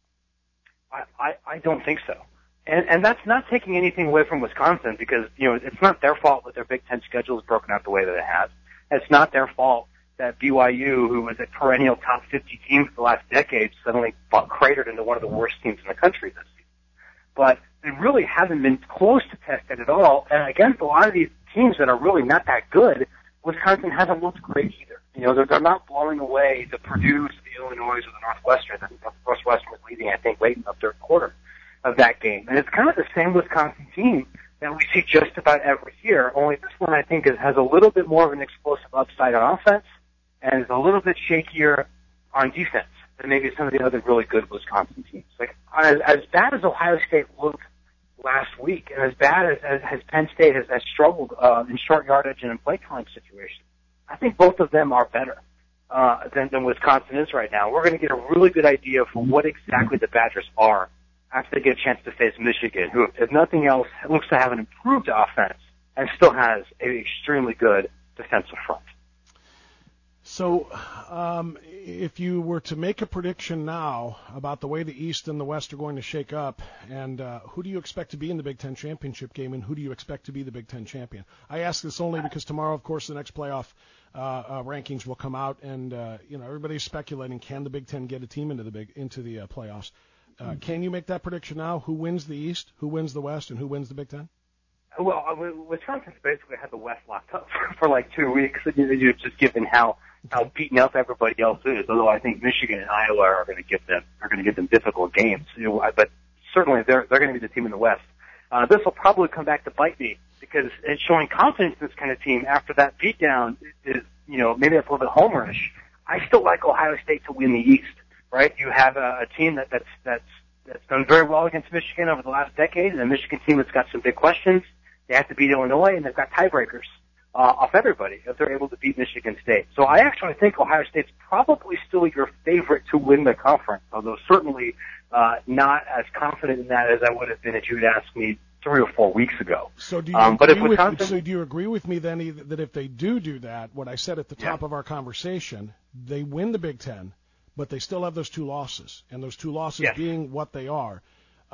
I don't think so. And that's not taking anything away from Wisconsin because, it's not their fault that their Big Ten schedule is broken out the way that it has. It's not their fault that BYU, who was a perennial top 50 team for the last decade, suddenly cratered into one of the worst teams in the country this season. But they really haven't been close to tested at all. And against a lot of these teams that are really not that good, Wisconsin hasn't looked great either. They're not blowing away the Purdue's, the Illinois, or the Northwestern. Northwestern was leading, I think, late in the third quarter of that game. And it's kind of the same Wisconsin team that we see just about every year, only this one, I think, has a little bit more of an explosive upside on offense and is a little bit shakier on defense than maybe some of the other really good Wisconsin teams. Like, as bad as Ohio State looked last week, and as bad as Penn State has struggled in short yardage and in play calling situations, I think both of them are better than Wisconsin is right now. We're going to get a really good idea for what exactly the Badgers are after they get a chance to face Michigan, who, if nothing else, looks to have an improved offense and still has an extremely good defensive front. So if you were to make a prediction now about the way the East and the West are going to shake up, and who do you expect to be in the Big Ten championship game, and who do you expect to be the Big Ten champion? I ask this only because tomorrow, of course, the next playoff rankings will come out, and everybody's speculating, can the Big Ten get a team into the playoffs? Can you make that prediction now? Who wins the East, who wins the West, and who wins the Big Ten? Well, Wisconsin's basically had the West locked up for like 2 weeks, just given how beaten up everybody else is. Although I think Michigan and Iowa are going to give them difficult games. But certainly they're going to be the team in the West. This will probably come back to bite me because it's showing confidence in this kind of team after that beatdown is maybe that's a little bit homerish. I still like Ohio State to win the East. Right? You have a team that's done very well against Michigan over the last decade, and a Michigan team that's got some big questions. They have to beat Illinois, and they've got tiebreakers off everybody if they're able to beat Michigan State. So I actually think Ohio State's probably still your favorite to win the conference, although certainly not as confident in that as I would have been if you had asked me 3 or 4 weeks ago. So do you agree with me then that if they do that, what I said at the top of our conversation, they win the Big Ten, but they still have those 2 losses, and those 2 losses being what they are.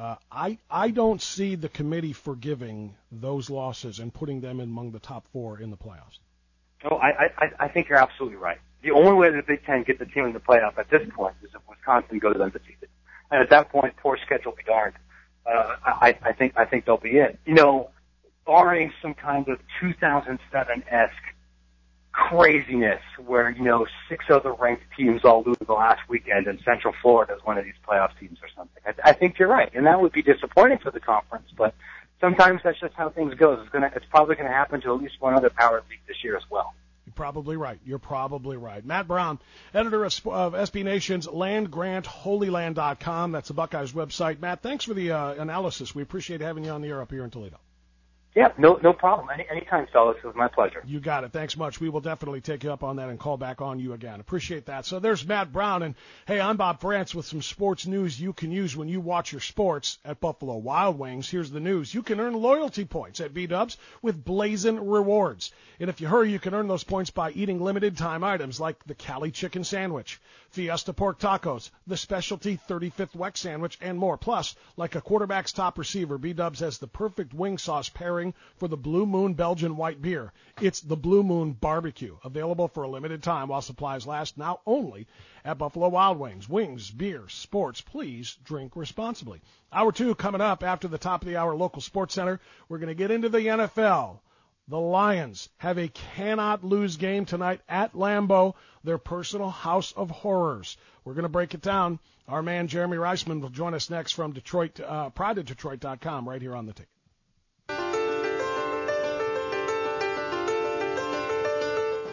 I don't see the committee forgiving those losses and putting them among the top 4 in the playoffs. Oh, I think you're absolutely right. The only way the Big Ten gets the team in the playoff at this point is if Wisconsin goes undefeated, and at that point, poor schedule be darned. I think they'll be in. Barring some kind of 2007-esque craziness where 6 other ranked teams all lose the last weekend and Central Florida is one of these playoff teams or something. I think you're right, and that would be disappointing for the conference, but sometimes that's just how things go. It's probably going to happen to at least one other power league this year as well. You're probably right. Matt Brown, editor of SB Nation's LandGrantHolyLand.com. That's the Buckeyes website. Matt, thanks for the analysis. We appreciate having you on the air up here in Toledo. Yeah, no problem. Anytime, fellas. It was my pleasure. You got it. Thanks much. We will definitely take you up on that and call back on you again. Appreciate that. So there's Matt Brown. And, hey, I'm Bob France with some sports news you can use when you watch your sports at Buffalo Wild Wings. Here's the news. You can earn loyalty points at B-Dubs with Blazin' Rewards. And if you hurry, you can earn those points by eating limited-time items like the Cali Chicken Sandwich, Fiesta Pork Tacos, the specialty 35th Weck Sandwich, and more. Plus, like a quarterback's top receiver, B-Dubs has the perfect wing sauce pairing for the Blue Moon Belgian white beer. It's the Blue Moon Barbecue, available for a limited time while supplies last, now only at Buffalo Wild Wings. Wings, beer, sports, please drink responsibly. Hour 2 coming up after the top of the hour local sports center. We're going to get into the NFL. The Lions have a cannot-lose game tonight at Lambeau, their personal house of horrors. We're going to break it down. Our man Jeremy Reisman will join us next from Detroit, PrideOfDetroit.com, right here on The Ticket.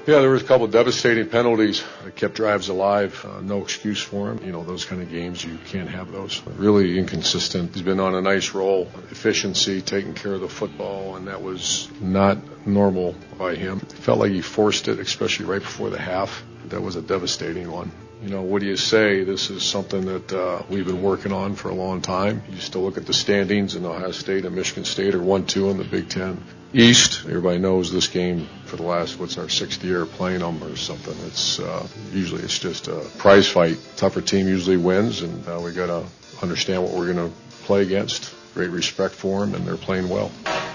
Yeah, there was a couple of devastating penalties that kept drives alive. No excuse for him. Those kind of games, you can't have those. Really inconsistent. He's been on a nice roll. Efficiency, taking care of the football, and that was not normal by him. It felt like he forced it, especially right before the half. That was a devastating one. What do you say? This is something that we've been working on for a long time. You still look at the standings, and Ohio State and Michigan State are 1-2 in the Big Ten East. Everybody knows this game for the last, our 6th year playing them or something. It's usually it's just a prize fight. Tougher team usually wins, and we got to understand what we're going to play against. Great respect for them, and they're playing well.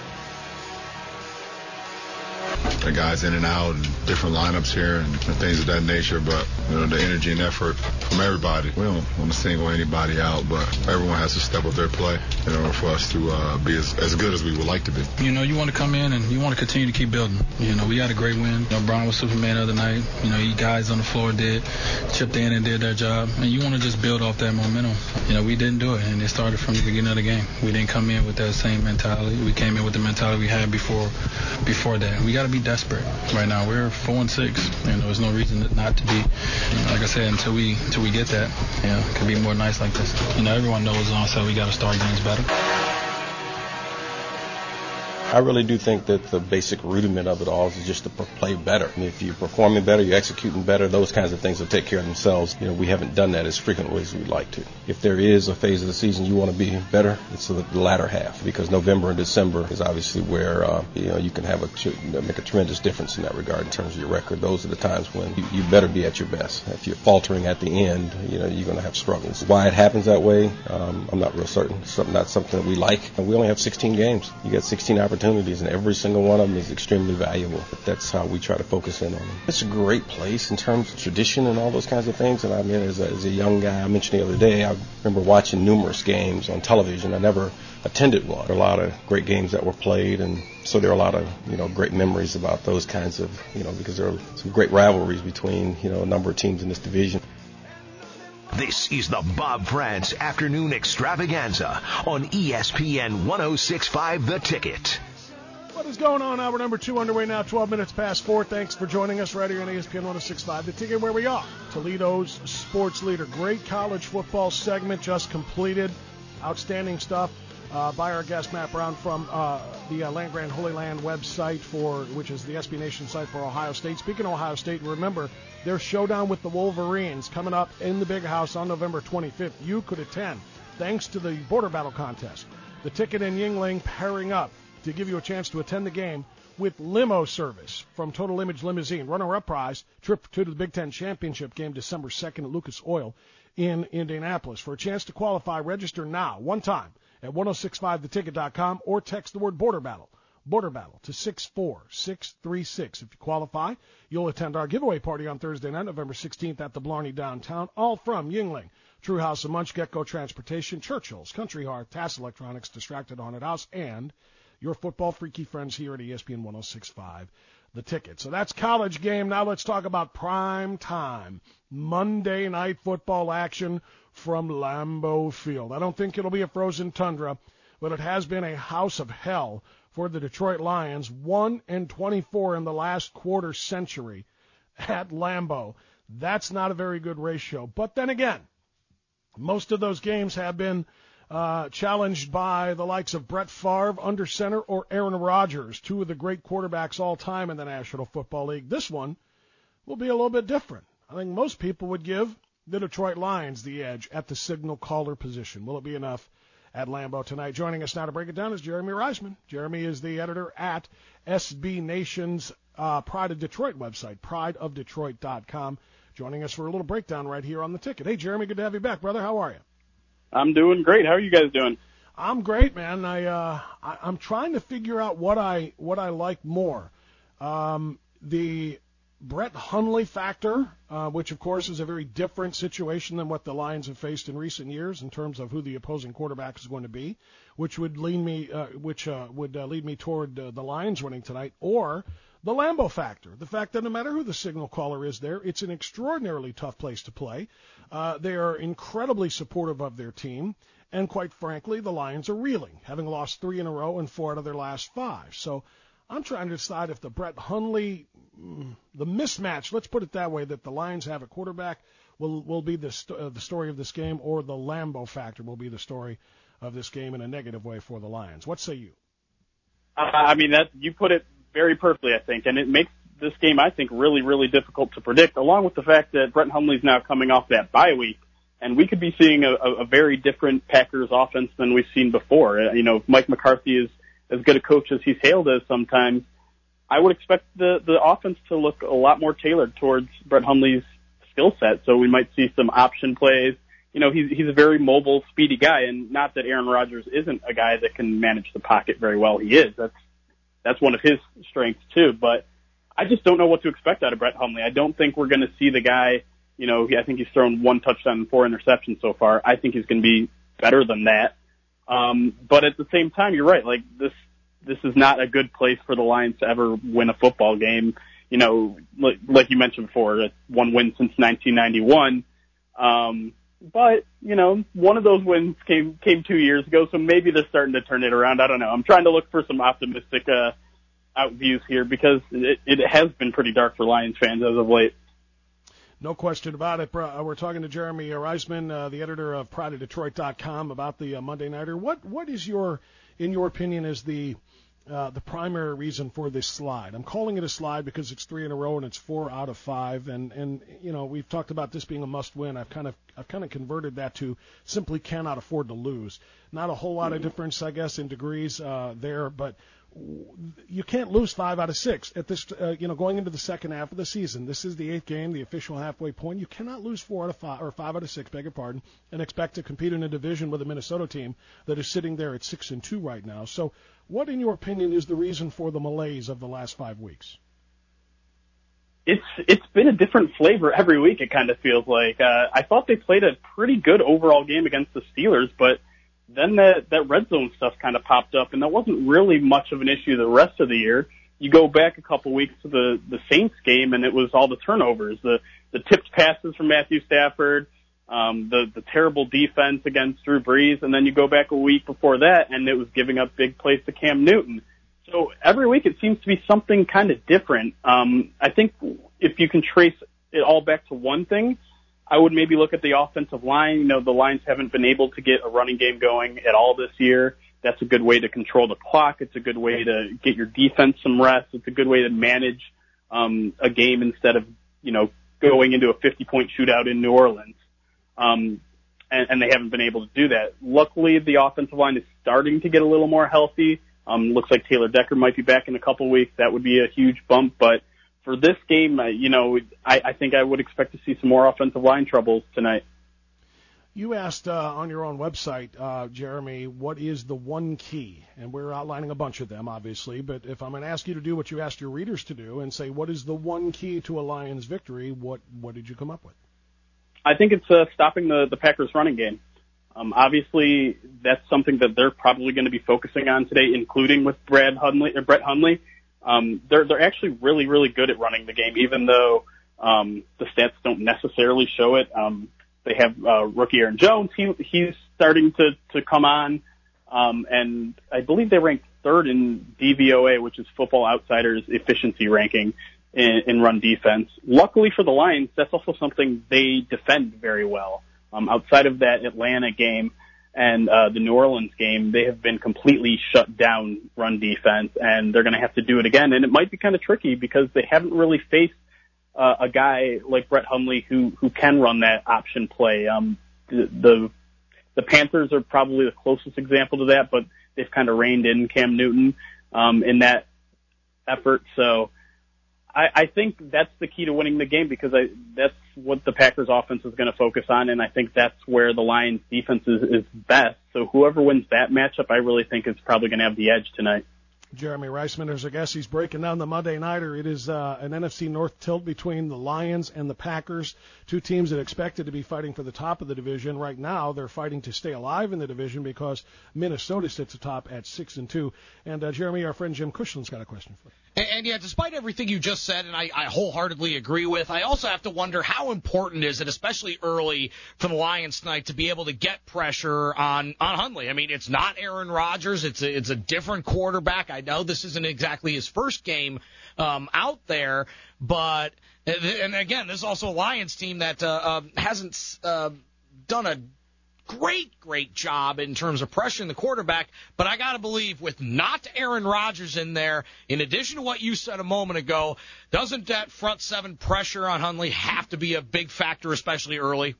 The guys in and out and different lineups here and things of that nature, but the energy and effort from everybody. We don't want to single anybody out, but everyone has to step up their play in order for us to be as good as we would like to be. You want to come in and you want to continue to keep building. We had a great win. Brian was Superman the other night. You guys on the floor chipped in and did their job, and you want to just build off that momentum. We didn't do it, and it started from the beginning of the game. We didn't come in with that same mentality. We came in with the mentality we had before that. We got to be desperate right now. We're 4-6, and there's no reason not to be. Like I said, until we get that, it could be more nights like this. Everyone knows also we got to start games better. I really do think that the basic rudiment of it all is just to play better. If you're performing better, you're executing better, those kinds of things will take care of themselves. We haven't done that as frequently as we'd like to. If there is a phase of the season you want to be better, it's the latter half, because November and December is obviously where you can have make a tremendous difference in that regard in terms of your record. Those are the times when you better be at your best. If you're faltering at the end, you're going to have struggles. Why it happens that way, I'm not real certain. It's not something that we like. We only have 16 games. You got 16 opportunities, and every single one of them is extremely valuable. But that's how we try to focus in on them. It's a great place in terms of tradition and all those kinds of things. And I mean, as a young guy, I mentioned the other day, I remember watching numerous games on television. I never attended one. There are a lot of great games that were played, and so there are a lot of great memories about those kinds of because there are some great rivalries between a number of teams in this division. This is the Bob France Afternoon Extravaganza on ESPN 106.5 The Ticket. What is going on? Hour number 2 underway now, 12 minutes past 4. Thanks for joining us right here on ESPN 106.5 The Ticket, where we are. Toledo's sports leader. Great college football segment just completed. Outstanding stuff by our guest Matt Brown from the Land Grant Holy Land website, which is the SB Nation site for Ohio State. Speaking of Ohio State, remember their showdown with the Wolverines coming up in the Big House on November 25th. You could attend thanks to the Border Battle contest. The Ticket and Yingling pairing up to give you a chance to attend the game with limo service from Total Image Limousine. Runner-up prize, trip to the Big Ten Championship game December 2nd at Lucas Oil in Indianapolis. For a chance to qualify, register now, one time, at 1065theticket.com or text the word Border Battle to 64636. If you qualify, you'll attend our giveaway party on Thursday night, November 16th at the Blarney downtown, all from Yingling, True House of Munch, Getco Transportation, Churchill's, Country Hearth, Tass Electronics, Distracted Haunted House, and your football freaky friends here at ESPN 106.5 The Ticket. So that's college game. Now let's talk about prime time Monday night football action from Lambeau Field. I don't think it'll be a frozen tundra, but it has been a house of hell for the Detroit Lions, 1-24 in the last quarter century at Lambeau. That's not a very good ratio. But then again, most of those games have been challenged by the likes of Brett Favre under center or Aaron Rodgers, two of the great quarterbacks all time in the National Football League. This one will be a little bit different. I think most people would give the Detroit Lions the edge at the signal caller position. Will it be enough at Lambeau tonight? Joining us now to break it down is Jeremy Reisman. Jeremy is the editor at SB Nation's Pride of Detroit website, prideofdetroit.com. Joining us for a little breakdown right here on The Ticket. Hey, Jeremy, good to have you back, brother. How are you? I'm doing great. How are you guys doing? I'm great, man. I'm trying to figure out what I like more. The Brett Hundley factor, which of course is a very different situation than what the Lions have faced in recent years in terms of who the opposing quarterback is going to be, which would lead me toward the Lions winning tonight, or the Lambeau factor, the fact that no matter who the signal caller is there, it's an extraordinarily tough place to play. They are incredibly supportive of their team, and quite frankly, the Lions are reeling, having lost 3 in a row and 4 out of their last 5. So I'm trying to decide if the Brett Hundley, the mismatch, let's put it that way, that the Lions have at quarterback will be the story of this game, or the Lambeau factor will be the story of this game in a negative way for the Lions. What say you? I mean, you put it very perfectly, I think, and it makes this game, I think, really, really difficult to predict, along with the fact that Brett Hundley's now coming off that bye week, and we could be seeing a very different Packers offense than we've seen before. You know, if Mike McCarthy is as good a coach as he's hailed as sometimes, I would expect the offense to look a lot more tailored towards Brett Hundley's skill set. So we might see some option plays. You know, he's a very mobile, speedy guy, and not that Aaron Rodgers isn't a guy that can manage the pocket very well. He is. That's one of his strengths too. But I just don't know what to expect out of Brett Hundley. I don't think we're going to see the guy. You know, I think he's thrown 1 touchdown and 4 interceptions so far. I think he's going to be better than that. But at the same time, you're right. Like, this is not a good place for the Lions to ever win a football game. You know, like you mentioned before, one win since 1991. But, you know, one of those wins came 2 years ago, so maybe they're starting to turn it around. I don't know. I'm trying to look for some optimistic out views here, because it has been pretty dark for Lions fans as of late. No question about it. We're talking to Jeremy Reisman, the editor of PrideOfDetroit.com, about the Monday Nighter. What is in your opinion, is the primary reason for this slide? I'm calling it a slide because it's 3 in a row and it's 4 out of 5. And you know, we've talked about this being a must-win. I've kind of converted that to simply cannot afford to lose. Not a whole lot of difference, I guess, in degrees there, but you can't lose 5 out of 6 at this. Going into the second half of the season. This is the 8th game, the official halfway point. You cannot lose 4 out of 5 or 5 out of 6, beg your pardon, and expect to compete in a division with a Minnesota team that is sitting there at 6-2 right now. So, what, in your opinion, is the reason for the malaise of the last 5 weeks? It's been a different flavor every week. It kind of feels like. I thought they played a pretty good overall game against the Steelers, but then that red zone stuff kind of popped up, and that wasn't really much of an issue the rest of the year. You go back a couple weeks to the Saints game, and it was all the turnovers, the tipped passes from Matthew Stafford, the terrible defense against Drew Brees, and then you go back a week before that, and it was giving up big plays to Cam Newton. So every week it seems to be something kind of different. I think if you can trace it all back to one thing, I would maybe look at the offensive line. You know, the Lions haven't been able to get a running game going at all this year. That's a good way to control the clock. It's a good way to get your defense some rest. It's a good way to manage a game instead of, you know, going into a 50-point shootout in New Orleans. And they haven't been able to do that. Luckily, the offensive line is starting to get a little more healthy. Looks like Taylor Decker might be back in a couple weeks. That would be a huge bump, but for this game, I think I would expect to see some more offensive line troubles tonight. You asked on your own website, Jeremy, what is the one key? And we're outlining a bunch of them, obviously, but if I'm going to ask you to do what you asked your readers to do and say what is the one key to a Lions victory, what did you come up with? I think it's stopping the Packers running game. Obviously, that's something that they're probably going to be focusing on today, including with Brett Hundley. They're actually really, really good at running the game, even though the stats don't necessarily show it. They have rookie Aaron Jones. He's starting to come on, and I believe they ranked 3rd in DVOA, which is Football Outsiders efficiency ranking in run defense. Luckily for the Lions, that's also something they defend very well. Outside of that Atlanta game and the New Orleans game, they have been completely shut down run defense, and they're going to have to do it again. And it might be kind of tricky because they haven't really faced a guy like Brett Hundley who can run that option play. The Panthers are probably the closest example to that, but they've kind of reined in Cam Newton in that effort. So I think that's the key to winning the game, because that's what the Packers offense is going to focus on, and I think that's where the Lions defense is best. So whoever wins that matchup, I really think is probably going to have the edge tonight. Jeremy Reisman is our guest. He's breaking down the Monday Nighter. It is an NFC North tilt between the Lions and the Packers, two teams that expected to be fighting for the top of the division. Right now, they're fighting to stay alive in the division because Minnesota sits atop at 6-2. And Jeremy, our friend Jim Cushland's got a question for you. And yeah, despite everything you just said, and I wholeheartedly agree with, I also have to wonder how important is it, especially early for the Lions tonight, to be able to get pressure on Hundley. I mean, it's not Aaron Rodgers. It's a different quarterback. I know this isn't exactly his first game out there, but and again, this is also a Lions team that hasn't done a great job in terms of pressuring the quarterback, but I got to believe with not Aaron Rodgers in there, in addition to what you said a moment ago, doesn't that front seven pressure on Hundley have to be a big factor, especially early?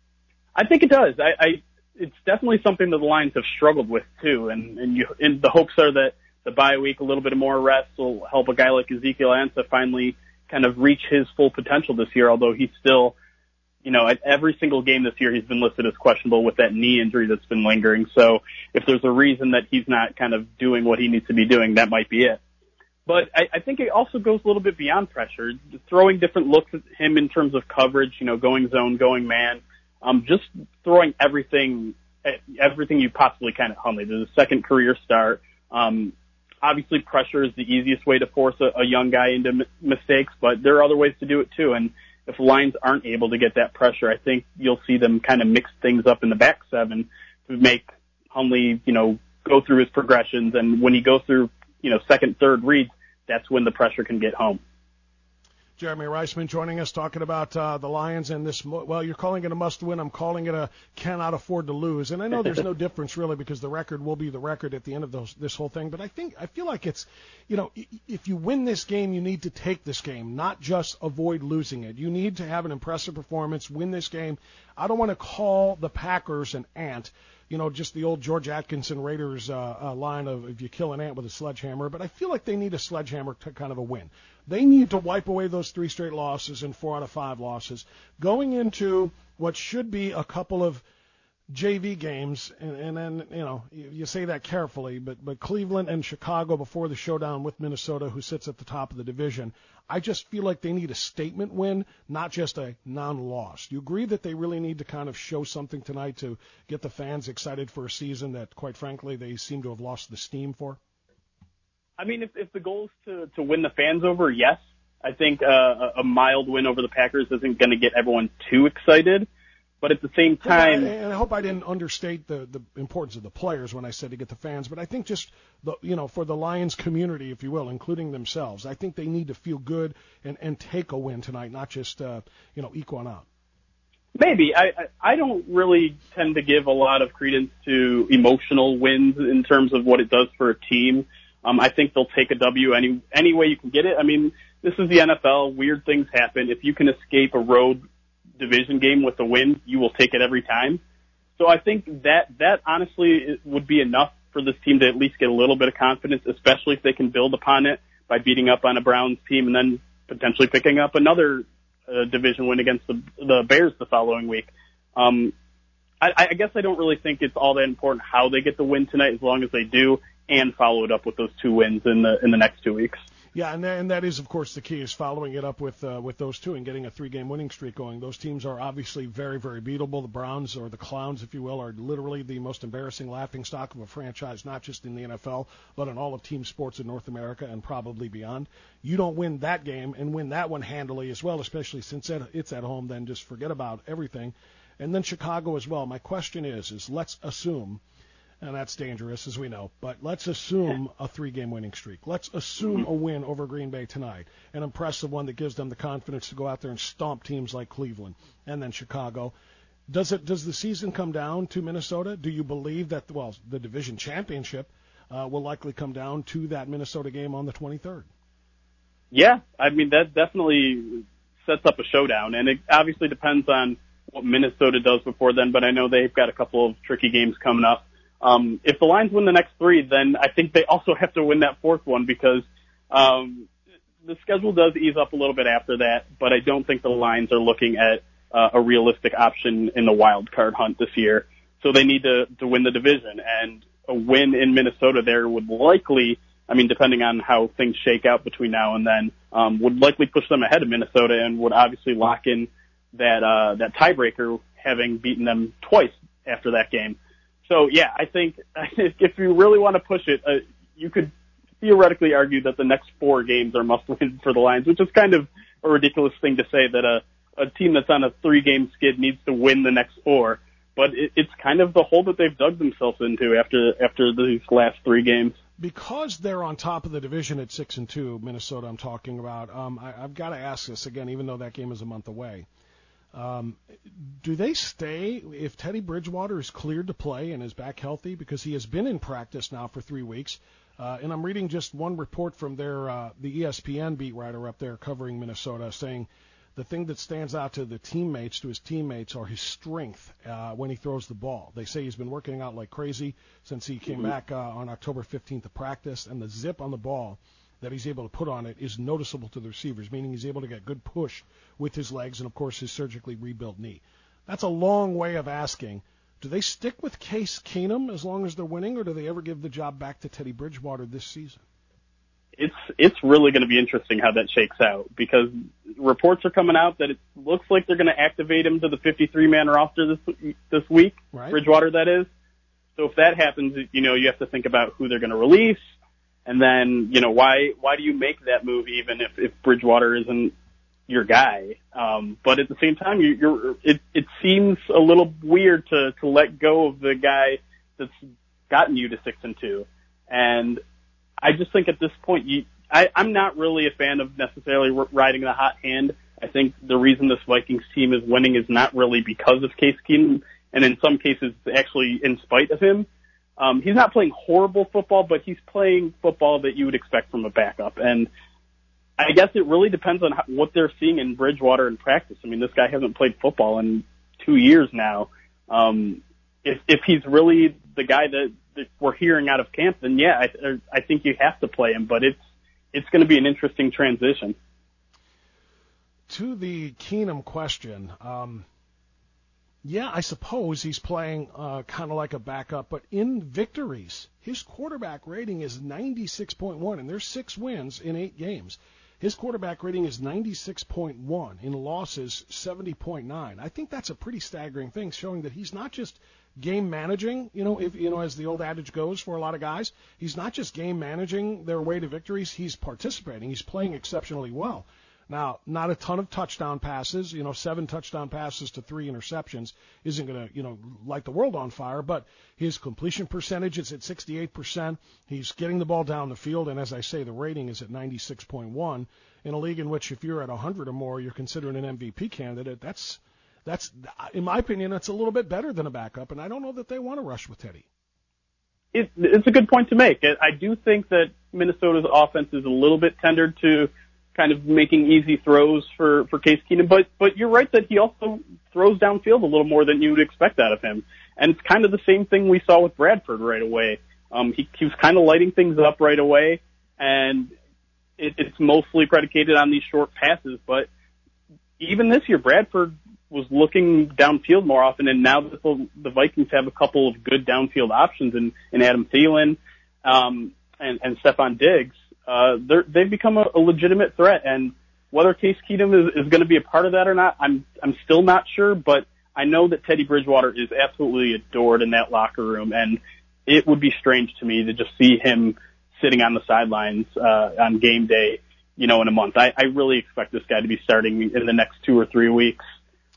I think it does. It's definitely something that the Lions have struggled with too, and the hopes are that the bye week, a little bit more rest will help a guy like Ezekiel Ansah finally kind of reach his full potential this year, although he's still, at every single game this year, he's been listed as questionable with that knee injury that's been lingering. So if there's a reason that he's not kind of doing what he needs to be doing, that might be it. But I think it also goes a little bit beyond pressure, throwing different looks at him in terms of coverage, going zone, going man, just throwing everything you possibly can at Hundley. There's a second career start. Obviously, pressure is the easiest way to force a young guy into mistakes, but there are other ways to do it too. And if the Lions aren't able to get that pressure, I think you'll see them kind of mix things up in the back seven to make Hundley, go through his progressions. And when he goes through, second, third reads, that's when the pressure can get home. Jeremy Reisman joining us, talking about the Lions and this. Well, you're calling it a must-win. I'm calling it a cannot afford to lose. And I know there's no difference really, because the record will be the record at the end of this whole thing. But I feel like it's, if you win this game, you need to take this game, not just avoid losing it. You need to have an impressive performance, win this game. I don't want to call the Packers an ant. Just the old George Atkinson Raiders line of if you kill an ant with a sledgehammer. But I feel like they need a sledgehammer to kind of a win. They need to wipe away those 3 straight losses and 4 out of 5 losses. Going into what should be a couple of JV games, and then, you say that carefully, but Cleveland and Chicago before the showdown with Minnesota, who sits at the top of the division, I just feel like they need a statement win, not just a non-loss. Do you agree that they really need to kind of show something tonight to get the fans excited for a season that, quite frankly, they seem to have lost the steam for? I mean, if the goal is to win the fans over, yes. I think a mild win over the Packers isn't going to get everyone too excited. But at the same time, and I hope I didn't understate the importance of the players when I said to get the fans, but I think just for the Lions community, if you will, including themselves, I think they need to feel good and take a win tonight, not just eke one out. Maybe. I don't really tend to give a lot of credence to emotional wins in terms of what it does for a team. I think they'll take a W any way you can get it. I mean, this is the NFL. Weird things happen. If you can escape a road division game with a win, you will take it every time. So I think that honestly would be enough for this team to at least get a little bit of confidence, especially if they can build upon it by beating up on a Browns team and then potentially picking up another division win against the Bears the following week. I guess I don't really think it's all that important how they get the win tonight, as long as they do and follow it up with those 2 wins in the next 2 weeks. Yeah, and that is, of course, the key, is following it up with those 2 and getting a 3-game winning streak going. Those teams are obviously very, very beatable. The Browns, or the Clowns, if you will, are literally the most embarrassing laughingstock of a franchise, not just in the NFL, but in all of team sports in North America and probably beyond. You don't win that game and win that one handily as well, especially since it's at home, then just forget about everything. And then Chicago as well. My question is let's assume, and that's dangerous, as we know, but let's assume a 3-game winning streak. Let's assume a win over Green Bay tonight, an impressive one that gives them the confidence to go out there and stomp teams like Cleveland and then Chicago. Does the season come down to Minnesota? Do you believe that, the division championship will likely come down to that Minnesota game on the 23rd? Yeah, I mean, that definitely sets up a showdown, and it obviously depends on what Minnesota does before then, but I know they've got a couple of tricky games coming up. If the Lions win the next 3, then I think they also have to win that 4th one, because the schedule does ease up a little bit after that, but I don't think the Lions are looking at a realistic option in the wild card hunt this year. So they need to win the division, and a win in Minnesota there would likely, I mean, depending on how things shake out between now and then, would likely push them ahead of Minnesota and would obviously lock in that tiebreaker, having beaten them twice after that game. So, yeah, I think if you really want to push it, you could theoretically argue that the next 4 games are must-win for the Lions, which is kind of a ridiculous thing to say, that a team that's on a 3-game skid needs to win the next 4. but it's kind of the hole that they've dug themselves into after these last 3 games. Because they're on top of the division at 6-2, Minnesota I'm talking about, I've got to ask this again, even though that game is a month away. Do they stay if Teddy Bridgewater is cleared to play and is back healthy? Because he has been in practice now for 3 weeks. And I'm reading just one report from the ESPN beat writer up there covering Minnesota saying the thing that stands out to his teammates, are his strength when he throws the ball. They say he's been working out like crazy since he came back on October 15th to practice, and the zip on the ball that he's able to put on it is noticeable to the receivers, meaning he's able to get good push with his legs and, of course, his surgically rebuilt knee. That's a long way of asking, do they stick with Case Keenum as long as they're winning, or do they ever give the job back to Teddy Bridgewater this season? It's really going to be interesting how that shakes out, because reports are coming out that it looks like they're going to activate him to the 53-man roster this week, right. Bridgewater, that is. So if that happens, you have to think about who they're going to release, and then, why do you make that move even if Bridgewater isn't your guy? But at the same time, it seems a little weird to let go of the guy that's gotten you to 6-2. And I just think at this point, I'm not really a fan of necessarily riding the hot hand. I think the reason this Vikings team is winning is not really because of Case Keenum, and in some cases, actually in spite of him. He's not playing horrible football, but he's playing football that you would expect from a backup. And I guess it really depends on what they're seeing in Bridgewater in practice. I mean, this guy hasn't played football in 2 years now. If he's really the guy that we're hearing out of camp, then yeah, I think you have to play him. But it's going to be an interesting transition. To the Keenum question, yeah, I suppose he's playing kind of like a backup, but in victories, his quarterback rating is 96.1, and there's 6 wins in 8 games. His quarterback rating is 96.1. In losses, 70.9. I think that's a pretty staggering thing, showing that he's not just game managing, as the old adage goes for a lot of guys, he's not just game managing their way to victories, he's participating, he's playing exceptionally well. Now, not a ton of touchdown passes, 7 touchdown passes to 3 interceptions isn't going to, light the world on fire, but his completion percentage is at 68%. He's getting the ball down the field, and as I say, the rating is at 96.1. In a league in which if you're at 100 or more, you're considered an MVP candidate. That's, in my opinion, that's a little bit better than a backup, and I don't know that they want to rush with Teddy. It's a good point to make. I do think that Minnesota's offense is a little bit tendered to kind of making easy throws for Case Keenum, but you're right that he also throws downfield a little more than you would expect out of him. And it's kind of the same thing we saw with Bradford right away. He was kind of lighting things up right away, and it's mostly predicated on these short passes. But even this year, Bradford was looking downfield more often, and now that the Vikings have a couple of good downfield options in Adam Thielen and Stephon Diggs, they've become a legitimate threat. And whether Case Keenum is going to be a part of that or not, I'm still not sure, but I know that Teddy Bridgewater is absolutely adored in that locker room, and it would be strange to me to just see him sitting on the sidelines on game day, in a month. I really expect this guy to be starting in the next 2 or 3 weeks.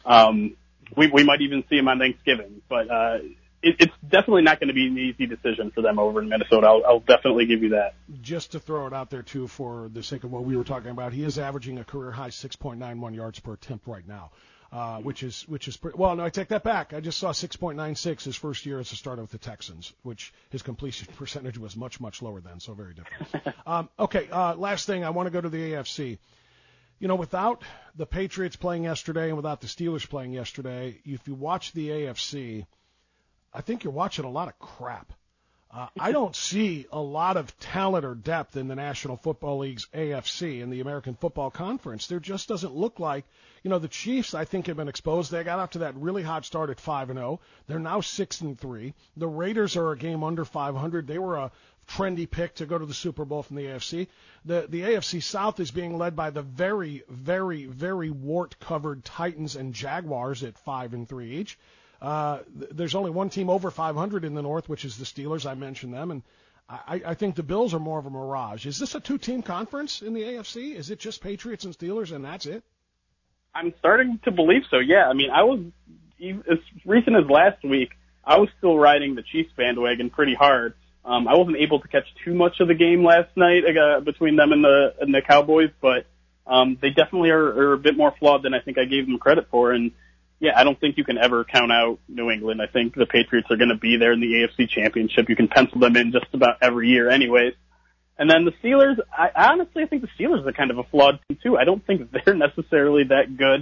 We might even see him on Thanksgiving, but it's definitely not going to be an easy decision for them over in Minnesota. I'll definitely give you that. Just to throw it out there, too, for the sake of what we were talking about, he is averaging a career-high 6.91 yards per attempt right now, which is pretty – well, no, I take that back. I just saw 6.96 his first year as a starter with the Texans, which his completion percentage was much, much lower then, so very different. Okay, last thing, I want to go to the AFC. Without the Patriots playing yesterday and without the Steelers playing yesterday, if you watch the AFC – I think you're watching a lot of crap. I don't see a lot of talent or depth in the National Football League's AFC in the American Football Conference. There just doesn't look like, the Chiefs, I think, have been exposed. They got off to that really hot start at 5-0. They're now 6-3. The Raiders are a game under 500. They were a trendy pick to go to the Super Bowl from the AFC. The AFC South is being led by the very, very, very wart-covered Titans and Jaguars at 5-3 each. There's only one team over 500 in the North, which is the Steelers. I mentioned them, and I think the Bills are more of a mirage. Is this a 2-team conference in the AFC? Is it just Patriots and Steelers, and that's it? I'm starting to believe so, yeah. I mean, I was as recent as last week, I was still riding the Chiefs bandwagon pretty hard. I wasn't able to catch too much of the game last night between them and the Cowboys, but they definitely are a bit more flawed than I think I gave them credit for. And yeah, I don't think you can ever count out New England. I think the Patriots are going to be there in the AFC Championship. You can pencil them in just about every year anyways. And then the Steelers, I honestly think the Steelers are kind of a flawed team too. I don't think they're necessarily that good.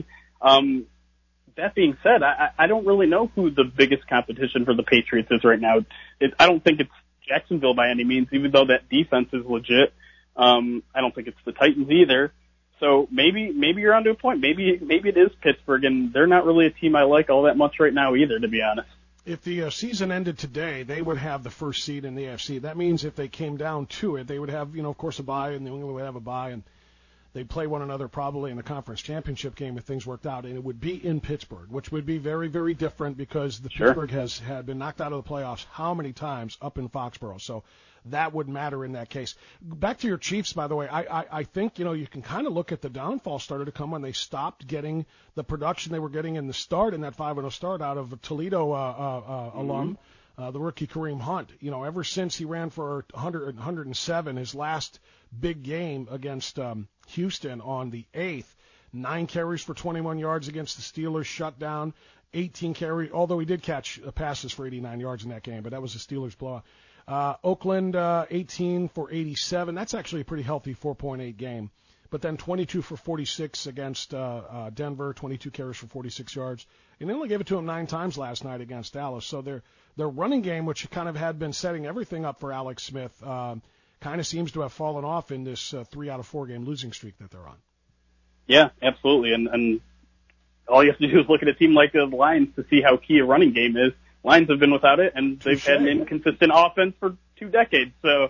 That being said, I don't really know who the biggest competition for the Patriots is right now. I don't think it's Jacksonville by any means, even though that defense is legit. I don't think it's the Titans either. So maybe you're onto a point. Maybe it is Pittsburgh, and they're not really a team I like all that much right now either, to be honest. If the season ended today, they would have the first seed in the AFC. That means if they came down to it, they would have, of course, a bye, and New England would have a bye, and they'd play one another probably in the conference championship game if things worked out, and it would be in Pittsburgh, which would be very, very different because Pittsburgh had been knocked out of the playoffs how many times up in Foxborough. So that would matter in that case. Back to your Chiefs, by the way, I think, you can kind of look at the downfall started to come when they stopped getting the production they were getting in the start, in that 5-0 start out of Toledo alum, the rookie Kareem Hunt. Ever since he ran for 107, his last big game against Houston on the 8th, 9 carries for 21 yards against the Steelers, shut down, 18 carries, although he did catch passes for 89 yards in that game, but that was the Steelers' blowout. Oakland, 18 for 87. That's actually a pretty healthy 4.8 game. But then 22 for 46 against Denver, 22 carries for 46 yards. And they only gave it to him 9 times last night against Dallas. So their running game, which kind of had been setting everything up for Alex Smith, kind of seems to have fallen off in this 3 out of 4 game losing streak that they're on. Yeah, absolutely. And all you have to do is look at a team like the Lions to see how key a running game is. Lions have been without it, and they've had an inconsistent offense for 2 decades. So,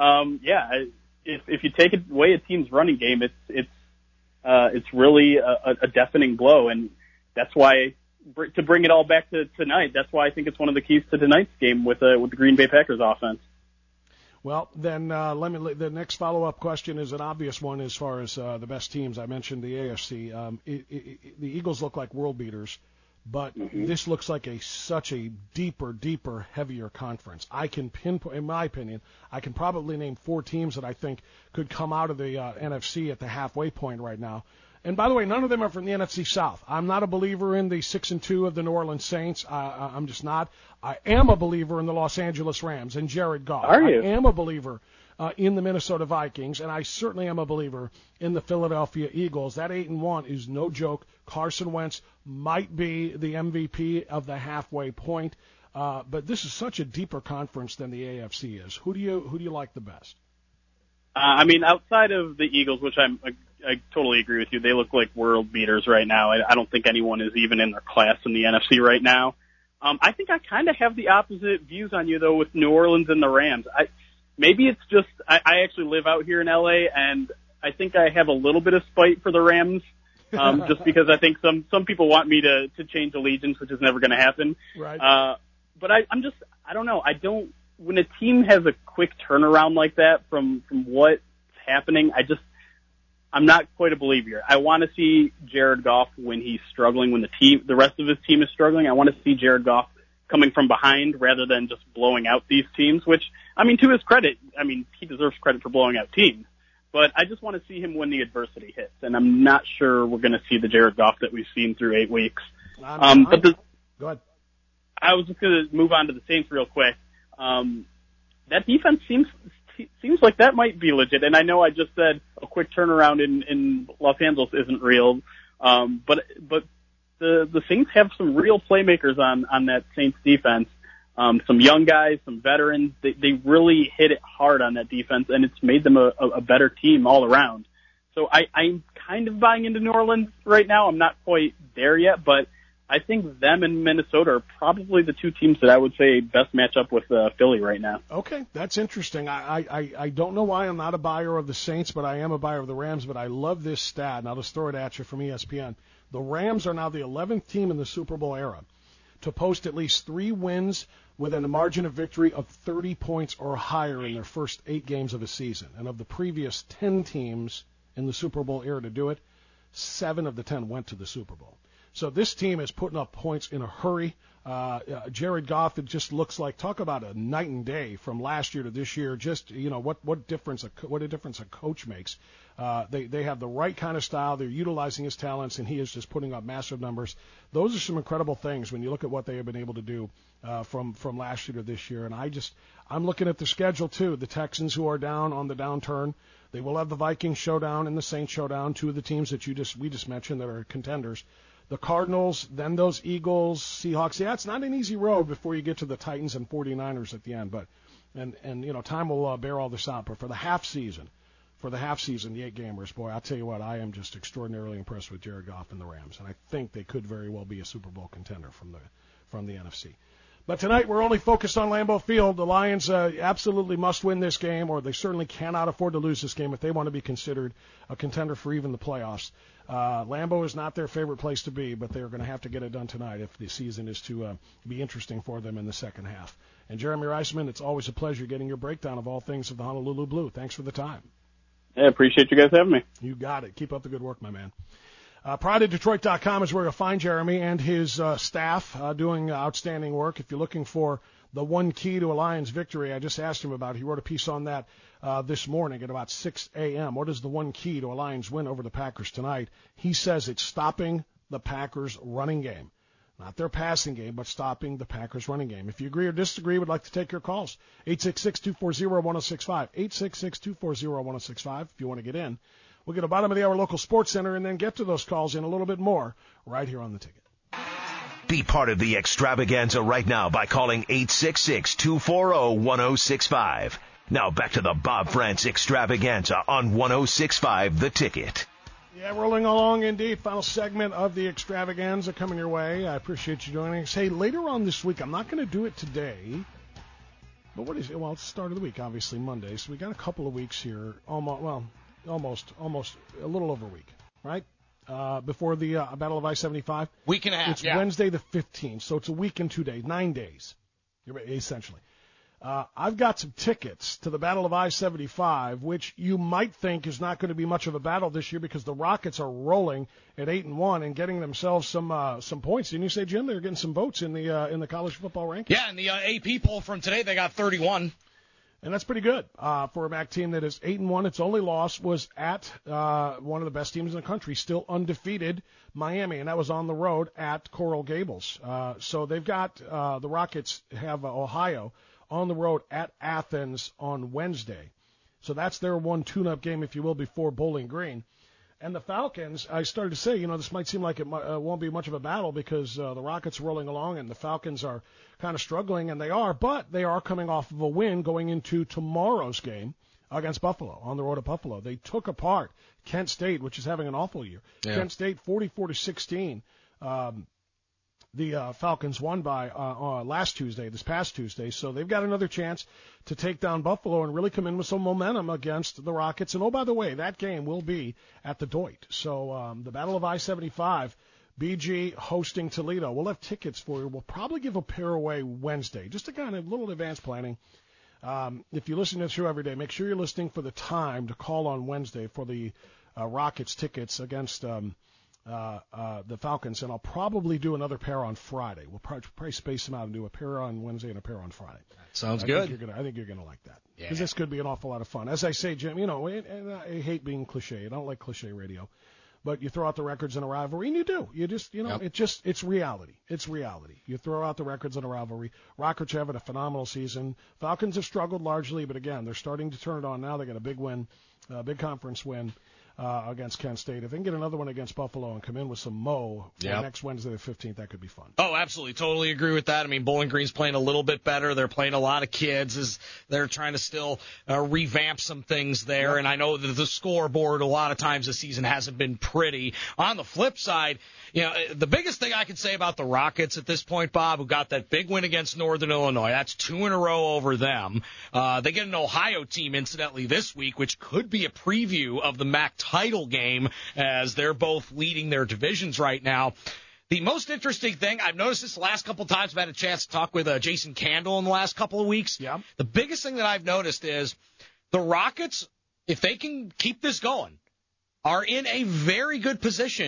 if you take away a team's running game, it's really a deafening blow, and that's why, to bring it all back to tonight, that's why I think it's one of the keys to tonight's game with the Green Bay Packers offense. Well, then the next follow-up question is an obvious one as far as the best teams. I mentioned the AFC. The Eagles look like world beaters, but this looks like such a deeper, heavier conference. I can pinpoint, in my opinion, I can probably name 4 teams that I think could come out of the NFC at the halfway point right now. And by the way, none of them are from the NFC South. I'm not a believer in the 6-2 of the New Orleans Saints. I'm just not. I am a believer in the Los Angeles Rams and Jared Goff. Are you? I am a believer in the Minnesota Vikings, and I certainly am a believer in the Philadelphia Eagles. That 8-1 is no joke. Carson Wentz might be the MVP of the halfway point, but this is such a deeper conference than the AFC is. Who do you like the best? Outside of the Eagles, which I totally agree with you. They look like world beaters right now. I don't think anyone is even in their class in the NFC right now. I think I kind of have the opposite views on you, though, with New Orleans and the Rams. Maybe it's just I actually live out here in L.A., and I think I have a little bit of spite for the Rams, just because I think some people want me to change allegiance, which is never going to happen. Right. But I don't know. When a team has a quick turnaround like that from what's happening, I'm not quite a believer. I want to see Jared Goff when he's struggling, when the rest of his team is struggling. I want to see Jared Goff coming from behind rather than just blowing out these teams, which, to his credit, he deserves credit for blowing out teams. But I just want to see him when the adversity hits, and I'm not sure we're going to see the Jared Goff that we've seen through 8 weeks. Go ahead. I was just going to move on to the Saints real quick. That defense seems like that might be legit. And I know I just said a quick turnaround in Los Angeles isn't real. But the Saints have some real playmakers on that Saints defense. Some young guys, some veterans. They really hit it hard on that defense, and it's made them a better team all around. So I'm kind of buying into New Orleans right now. I'm not quite there yet, but I think them and Minnesota are probably the 2 teams that I would say best match up with Philly right now. Okay, that's interesting. I don't know why I'm not a buyer of the Saints, but I am a buyer of the Rams. But I love this stat, and I'll just throw it at you from ESPN. The Rams are now the 11th team in the Super Bowl era to post at least 3 wins within a margin of victory of 30 points or higher in their first 8 games of a season. And of the previous 10 teams in the Super Bowl era to do it, 7 of the 10 went to the Super Bowl. So this team is putting up points in a hurry. Jared Goff, it just looks like, talk about a night and day from last year to this year. Just, what a difference a coach makes. They have the right kind of style. They're utilizing his talents, and he is just putting up massive numbers. Those are some incredible things when you look at what they have been able to do from last year to this year. And I'm looking at the schedule too. The Texans, who are down on the downturn, they will have the Vikings showdown and the Saints showdown, two of the teams that we just mentioned that are contenders. The Cardinals, then those Eagles, Seahawks. Yeah, it's not an easy road before you get to the Titans and 49ers at the end. But time will bear all this out. But for the half season, the 8-gamers, boy, I'll tell you what, I am just extraordinarily impressed with Jared Goff and the Rams, and I think they could very well be a Super Bowl contender from the NFC. But tonight we're only focused on Lambeau Field. The Lions absolutely must win this game, or they certainly cannot afford to lose this game if they want to be considered a contender for even the playoffs. Lambeau is not their favorite place to be, but they're going to have to get it done tonight if the season is to be interesting for them in the second half. And Jeremy Reisman, it's always a pleasure getting your breakdown of all things of the Honolulu Blue. Thanks for the time. I appreciate you guys having me. You got it. Keep up the good work, my man. PrideOfDetroit.com is where you'll find Jeremy and his staff doing outstanding work. If you're looking for the one key to a Lions victory, I just asked him about it. He wrote a piece on that this morning at about 6 a.m. What is the one key to a Lions win over the Packers tonight? He says it's stopping the Packers' running game. Not their passing game, but stopping the Packers' running game. If you agree or disagree, we'd like to take your calls. 866-240-1065. 866-240-1065 if you want to get in. We'll get a bottom of the hour local sports center and then get to those calls in a little bit more right here on The Ticket. Be part of the extravaganza right now by calling 866-240-1065. Now back to the Bob Frantz extravaganza on 1065 The Ticket. Yeah, rolling along indeed. Final segment of the extravaganza coming your way. I appreciate you joining us. Hey, later on this week, I'm not going to do it today, but what is it? Well, it's the start of the week, obviously Monday, so we got a couple of weeks here, almost a little over a week, right? Before the Battle of I-75. Week and a half, It's Wednesday the 15th, so it's a week and 2 days, 9 days, essentially. I've got some tickets to the Battle of I-75, which you might think is not going to be much of a battle this year because the Rockets are rolling at 8-1 and getting themselves some points. Didn't you say, Jim, they're getting some votes in the college football rankings? Yeah, in the AP poll from today, they got 31. And that's pretty good for a MAC team that is 8-1. Its only loss was at one of the best teams in the country, still undefeated, Miami, and that was on the road at Coral Gables. So they've got the Rockets have Ohio on the road at Athens on Wednesday. So that's their one tune-up game, if you will, before Bowling Green. And the Falcons, I started to say, this might seem like it won't be much of a battle because the Rockets are rolling along and the Falcons are kind of struggling, and they are, but they are coming off of a win going into tomorrow's game against Buffalo, on the road at Buffalo. They took apart Kent State, which is having an awful year. Yeah. Kent State 44-16. The Falcons won by this past Tuesday, so they've got another chance to take down Buffalo and really come in with some momentum against the Rockets. And, oh, by the way, that game will be at the Doit. So the Battle of I-75, BG hosting Toledo. We'll have tickets for you. We'll probably give a pair away Wednesday, just to kind of a little advanced planning. If you listen to the show every day, make sure you're listening for the time to call on Wednesday for the Rockets tickets against the Falcons, and I'll probably do another pair on Friday. We'll probably space them out and do a pair on Wednesday and a pair on Friday. Sounds good. I think you're gonna like that because this could be an awful lot of fun. As I say, Jim, and I hate being cliche. I don't like cliche radio, but you throw out the records in a rivalry, and you do. You just, it's reality. It's reality. You throw out the records in a rivalry. Rockets are having a phenomenal season. Falcons have struggled largely, but again, they're starting to turn it on now. They got a big win, big conference win. Against Kent State. If they can get another one against Buffalo and come in with some mo for next Wednesday the 15th, that could be fun. Oh, absolutely. Totally agree with that. I mean, Bowling Green's playing a little bit better. They're playing a lot of kids as they're trying to still revamp some things there. Yep. And I know that the scoreboard a lot of times this season hasn't been pretty. On the flip side, the biggest thing I can say about the Rockets at this point, Bob, who got that big win against Northern Illinois, that's 2 in a row over them. They get an Ohio team, incidentally, this week, which could be a preview of the MAC title game as they're both leading their divisions right now. The most interesting thing, I've noticed this the last couple of times I've had a chance to talk with Jason Candle in the last couple of weeks. Yeah. The biggest thing that I've noticed is the Rockets, if they can keep this going, are in a very good position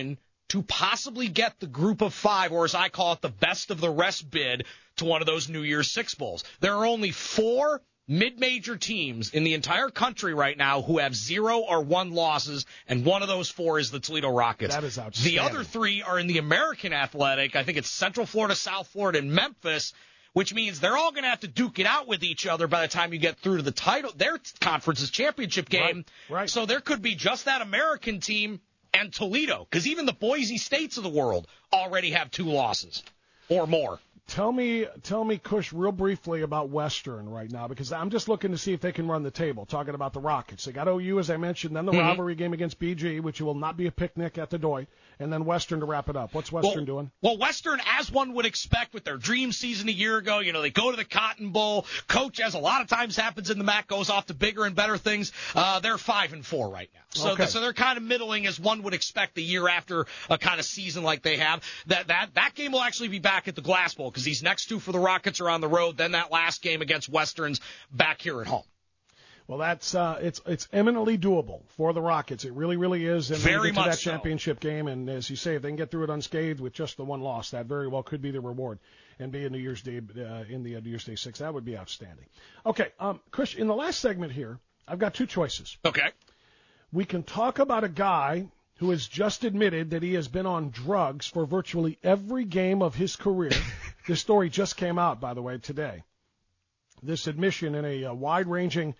to possibly get the group of 5, or as I call it, the best of the rest bid to one of those New Year's Six Bowls. There are only 4 mid-major teams in the entire country right now who have 0 or 1 losses, and one of those 4 is the Toledo Rockets. That is outstanding. The other 3 are in the American Athletic. I think it's Central Florida, South Florida, and Memphis, which means they're all going to have to duke it out with each other by the time you get through to the title, their conference's championship game. Right. So there could be just that American team and Toledo, because even the Boise States of the world already have 2 losses or more. Tell me, Kush, real briefly about Western right now, because I'm just looking to see if they can run the table, talking about the Rockets. They got OU, as I mentioned, then the rivalry game against BG, which will not be a picnic at the Doit, and then Western to wrap it up. What's Western doing? Well, Western, as one would expect with their dream season a year ago, they go to the Cotton Bowl. Coach, as a lot of times happens in the MAC, goes off to bigger and better things. They're 5-4 right now. So they're kind of middling, as one would expect the year after a kind of season like they have. That game will actually be back at the Glass Bowl, because these next 2 for the Rockets are on the road. Then that last game against Western's back here at home. Well, that's it's eminently doable for the Rockets. It really, really is. And very much that so. Championship game, and as you say, if they can get through it unscathed with just the 1 loss, that very well could be the reward, and be a New Year's Day in the New Year's Day 6. That would be outstanding. Okay, Chris, in the last segment here, I've got 2 choices. Okay. We can talk about a guy who has just admitted that he has been on drugs for virtually every game of his career. This story just came out, by the way, today. This admission in a wide-ranging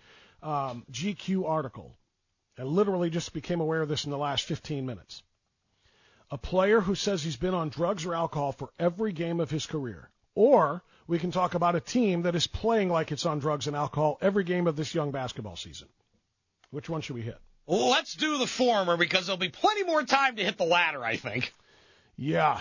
GQ article. I literally just became aware of this in the last 15 minutes. A player who says he's been on drugs or alcohol for every game of his career. Or we can talk about a team that is playing like it's on drugs and alcohol every game of this young basketball season. Which one should we hit? Well, let's do the former, because there'll be plenty more time to hit the latter, I think. Yeah.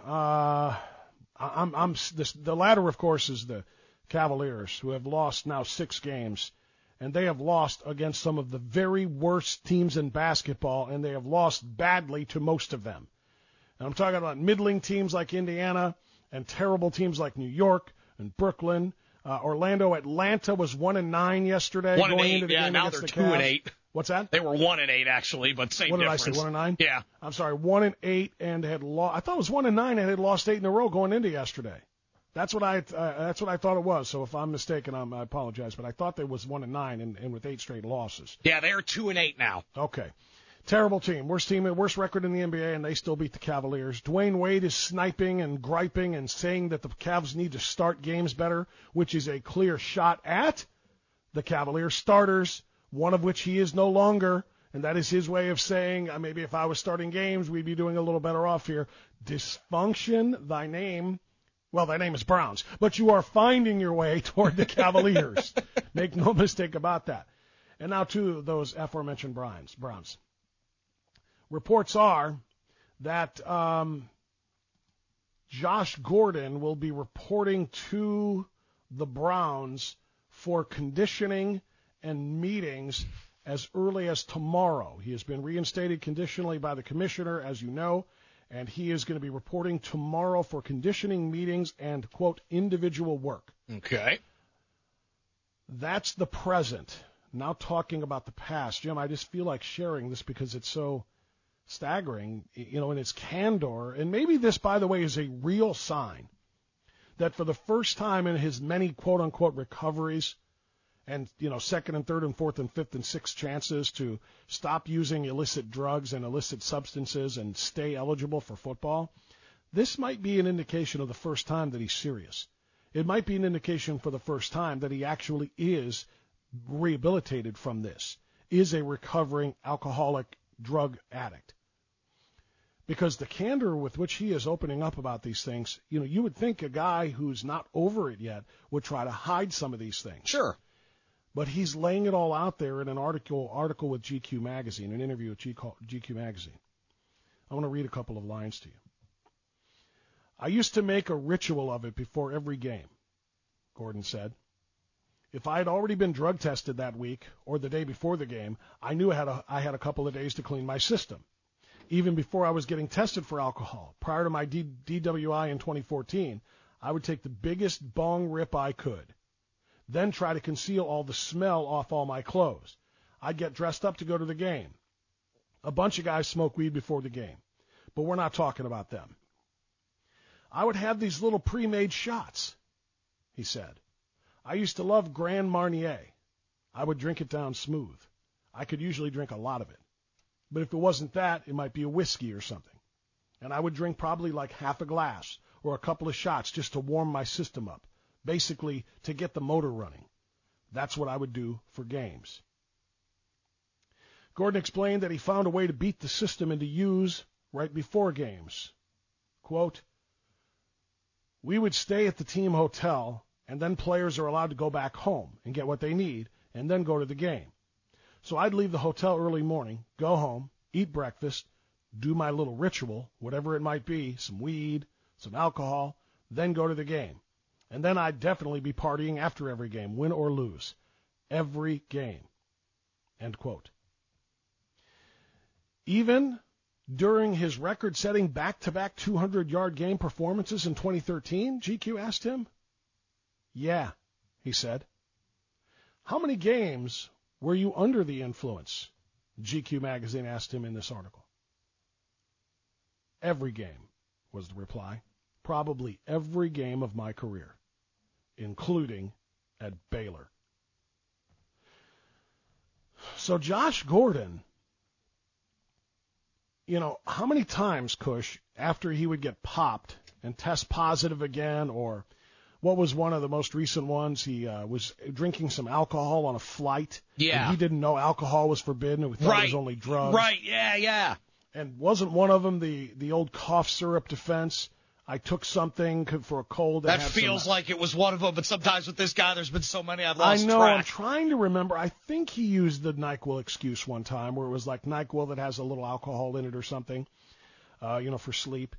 The latter, of course, is the Cavaliers, who have lost now 6 games. And they have lost against some of the very worst teams in basketball, and they have lost badly to most of them. And I'm talking about middling teams like Indiana and terrible teams like New York and Brooklyn. Orlando, Atlanta was 1-9 yesterday. 1-8, yeah, now they're 2-8. What's that? They were 1-8 actually, but same difference. What did I say? 1-9? Yeah. I'm sorry, 1-8 and had lost. I thought it was 1-9 and had lost 8 in a row going into yesterday. That's what I thought it was. So if I'm mistaken, I apologize. But I thought there was 1-9 and with 8 straight losses. Yeah, they are 2-8 now. Okay. Terrible team, worst record in the NBA, and they still beat the Cavaliers. Dwayne Wade is sniping and griping and saying that the Cavs need to start games better, which is a clear shot at the Cavaliers starters, one of which he is no longer, and that is his way of saying, maybe if I was starting games, we'd be doing a little better off here. Dysfunction, thy name is Browns, but you are finding your way toward the Cavaliers. Make no mistake about that. And now to those aforementioned Browns. Reports are that Josh Gordon will be reporting to the Browns for conditioning and meetings as early as tomorrow. He has been reinstated conditionally by the commissioner, as you know, and he is going to be reporting tomorrow for conditioning meetings and, quote, individual work. Okay. That's the present. Now talking about the past. Jim, I just feel like sharing this because it's so staggering, in its candor. And maybe this, by the way, is a real sign that for the first time in his many quote-unquote recoveries and, second and third and fourth and fifth and sixth chances to stop using illicit drugs and illicit substances and stay eligible for football, this might be an indication of the first time that he's serious. It might be an indication for the first time that he actually is rehabilitated from this, is a recovering alcoholic drug addict. Because the candor with which he is opening up about these things, you would think a guy who's not over it yet would try to hide some of these things. Sure. But he's laying it all out there in an article with GQ Magazine, an interview with GQ Magazine. I want to read a couple of lines to you. I used to make a ritual of it before every game, Gordon said. If I had already been drug tested that week or the day before the game, I knew I had a couple of days to clean my system. Even before I was getting tested for alcohol, prior to my DWI in 2014, I would take the biggest bong rip I could, then try to conceal all the smell off all my clothes. I'd get dressed up to go to the game. A bunch of guys smoke weed before the game. but we're not talking about them. I would have these little pre-made shots, he said. I used to love Grand Marnier. I would drink it down smooth. I could usually drink a lot of it. But if it wasn't that, it might be a whiskey or something. And I would drink probably like half a glass or a couple of shots just to warm my system up, basically to get the motor running. That's what I would do for games. Gordon explained that he found a way to beat the system into use right before games. Quote, we would stay at the team hotel, and then players are allowed to go back home and get what they need, and then go to the game. So I'd leave the hotel early morning, go home, eat breakfast, do my little ritual, whatever it might be, some weed, some alcohol, then go to the game. And then I'd definitely be partying after every game, win or lose. Every game. End quote. Even during his record-setting back-to-back 200-yard game performances in 2013, GQ asked him. Yeah, he said. How many games were you under the influence? GQ magazine asked him in this article. Every game, was the reply. Probably every game of my career, including at Baylor. So Josh Gordon, you know, how many times, Cush, after he would get popped and test positive again, or what was one of the most recent ones? He was drinking some alcohol on a flight. Yeah. And he didn't know alcohol was forbidden. We thought it was only drugs. Right, yeah. And wasn't one of them the old cough syrup defense? I took something for a cold. That feels like it was one of them, but sometimes with this guy, there's been so many I've lost I know. track. I'm trying to remember. I think he used the NyQuil excuse one time, where it was like NyQuil that has a little alcohol in it or something, for sleep,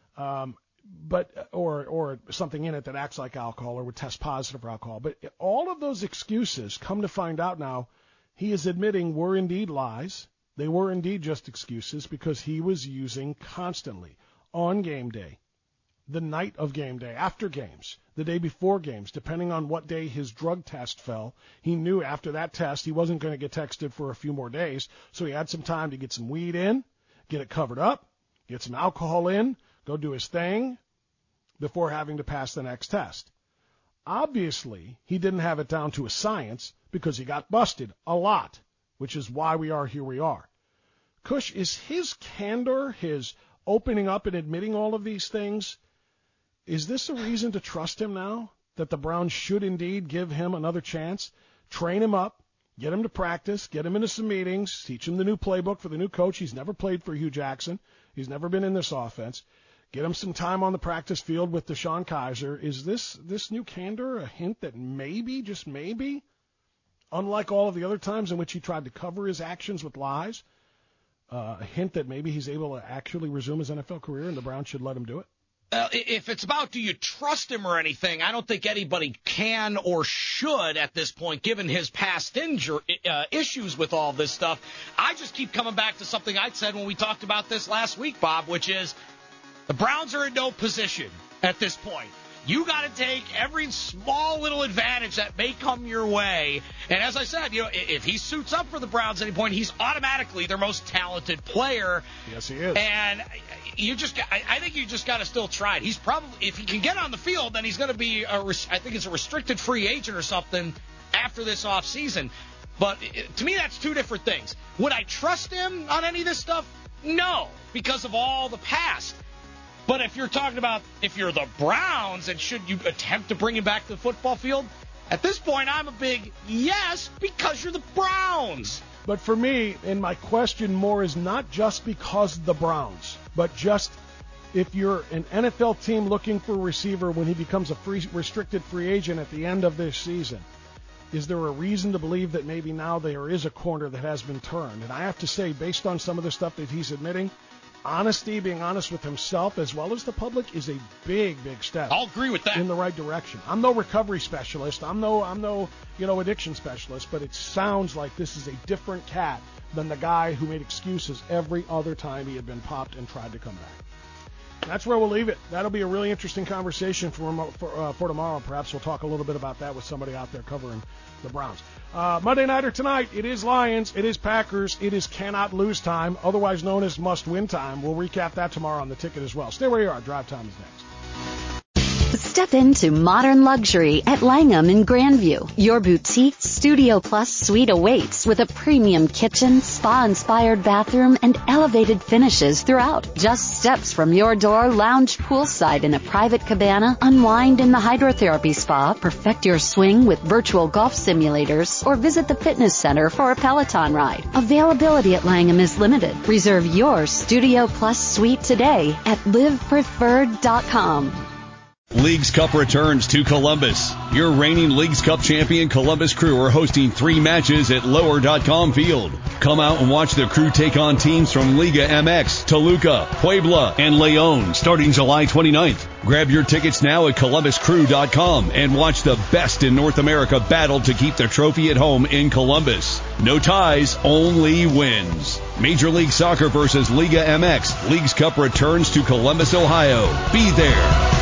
but or something in it that acts like alcohol or would test positive for alcohol. But all of those excuses, come to find out now, he is admitting were indeed lies. They were indeed just excuses because he was using constantly on game day, the night of game day, after games, the day before games, depending on what day his drug test fell. He knew after that test he wasn't going to get texted for a few more days, so he had some time to get some weed in, get it covered up, get some alcohol in, go do his thing before having to pass the next test. Obviously, he didn't have it down to a science because he got busted a lot, which is why we are here we are. Cush, is his candor, his opening up and admitting all of these things, is this a reason to trust him now, that the Browns should indeed give him another chance, train him up, get him to practice, get him into some meetings, teach him the new playbook for the new coach? He's never played for Hugh Jackson. He's never been in this offense. Get him some time on the practice field with Deshaun Kaiser. Is this new candor a hint that maybe, just maybe, unlike all of the other times in which he tried to cover his actions with lies, a hint that maybe he's able to actually resume his NFL career and the Browns should let him do it? If it's about do you trust him or anything, I don't think anybody can or should at this point, given his past issues with all this stuff. I just keep coming back to something I said when we talked about this last week, Bob, which is the Browns are in no position at this point. You got to take every small little advantage that may come your way. And as I said, if he suits up for the Browns at any point, he's automatically their most talented player. Yes, he is. And I think you just got to still try it. He's probably, if he can get on the field, then he's going to be I think it's a restricted free agent or something after this offseason. But to me, that's two different things. Would I trust him on any of this stuff? No, because of all the past. But if you're talking about if you're the Browns and should you attempt to bring him back to the football field, at this point I'm a big yes because you're the Browns. But for me, and my question more is not just because the Browns, but just if you're an NFL team looking for a receiver when he becomes a restricted free agent at the end of this season, is there a reason to believe that maybe now there is a corner that has been turned? And I have to say, based on some of the stuff that he's admitting, honesty, being honest with himself as well as the public, is a big, big step. I'll agree with that. In the right direction. I'm no recovery specialist. I'm no addiction specialist, but it sounds like this is a different cat than the guy who made excuses every other time he had been popped and tried to come back. that's where we'll leave it. That'll be a really interesting conversation for tomorrow. Perhaps we'll talk a little bit about that with somebody out there covering the Browns. Monday Nighter tonight, it is Lions, it is Packers, it is cannot lose time, otherwise known as must win time. We'll recap that tomorrow on the ticket as well. Stay where you are. Drive Time is next. Step into modern luxury at Langham in Grandview. Your boutique Studio Plus suite awaits with a premium kitchen, spa-inspired bathroom, and elevated finishes throughout. Just steps from your door, lounge poolside in a private cabana, unwind in the hydrotherapy spa, perfect your swing with virtual golf simulators, or visit the fitness center for a Peloton ride. Availability at Langham is limited. Reserve your Studio Plus suite today at livepreferred.com. Leagues Cup returns to Columbus. Your reigning Leagues Cup champion Columbus Crew are hosting 3 matches at Lower.com Field. Come out and watch the Crew take on teams from Liga MX, Toluca, Puebla, and Leon starting July 29th. Grab your tickets now at ColumbusCrew.com and watch the best in North America battle to keep the trophy at home in Columbus. No ties, only wins. Major League Soccer versus Liga MX. Leagues Cup returns to Columbus, Ohio. Be there.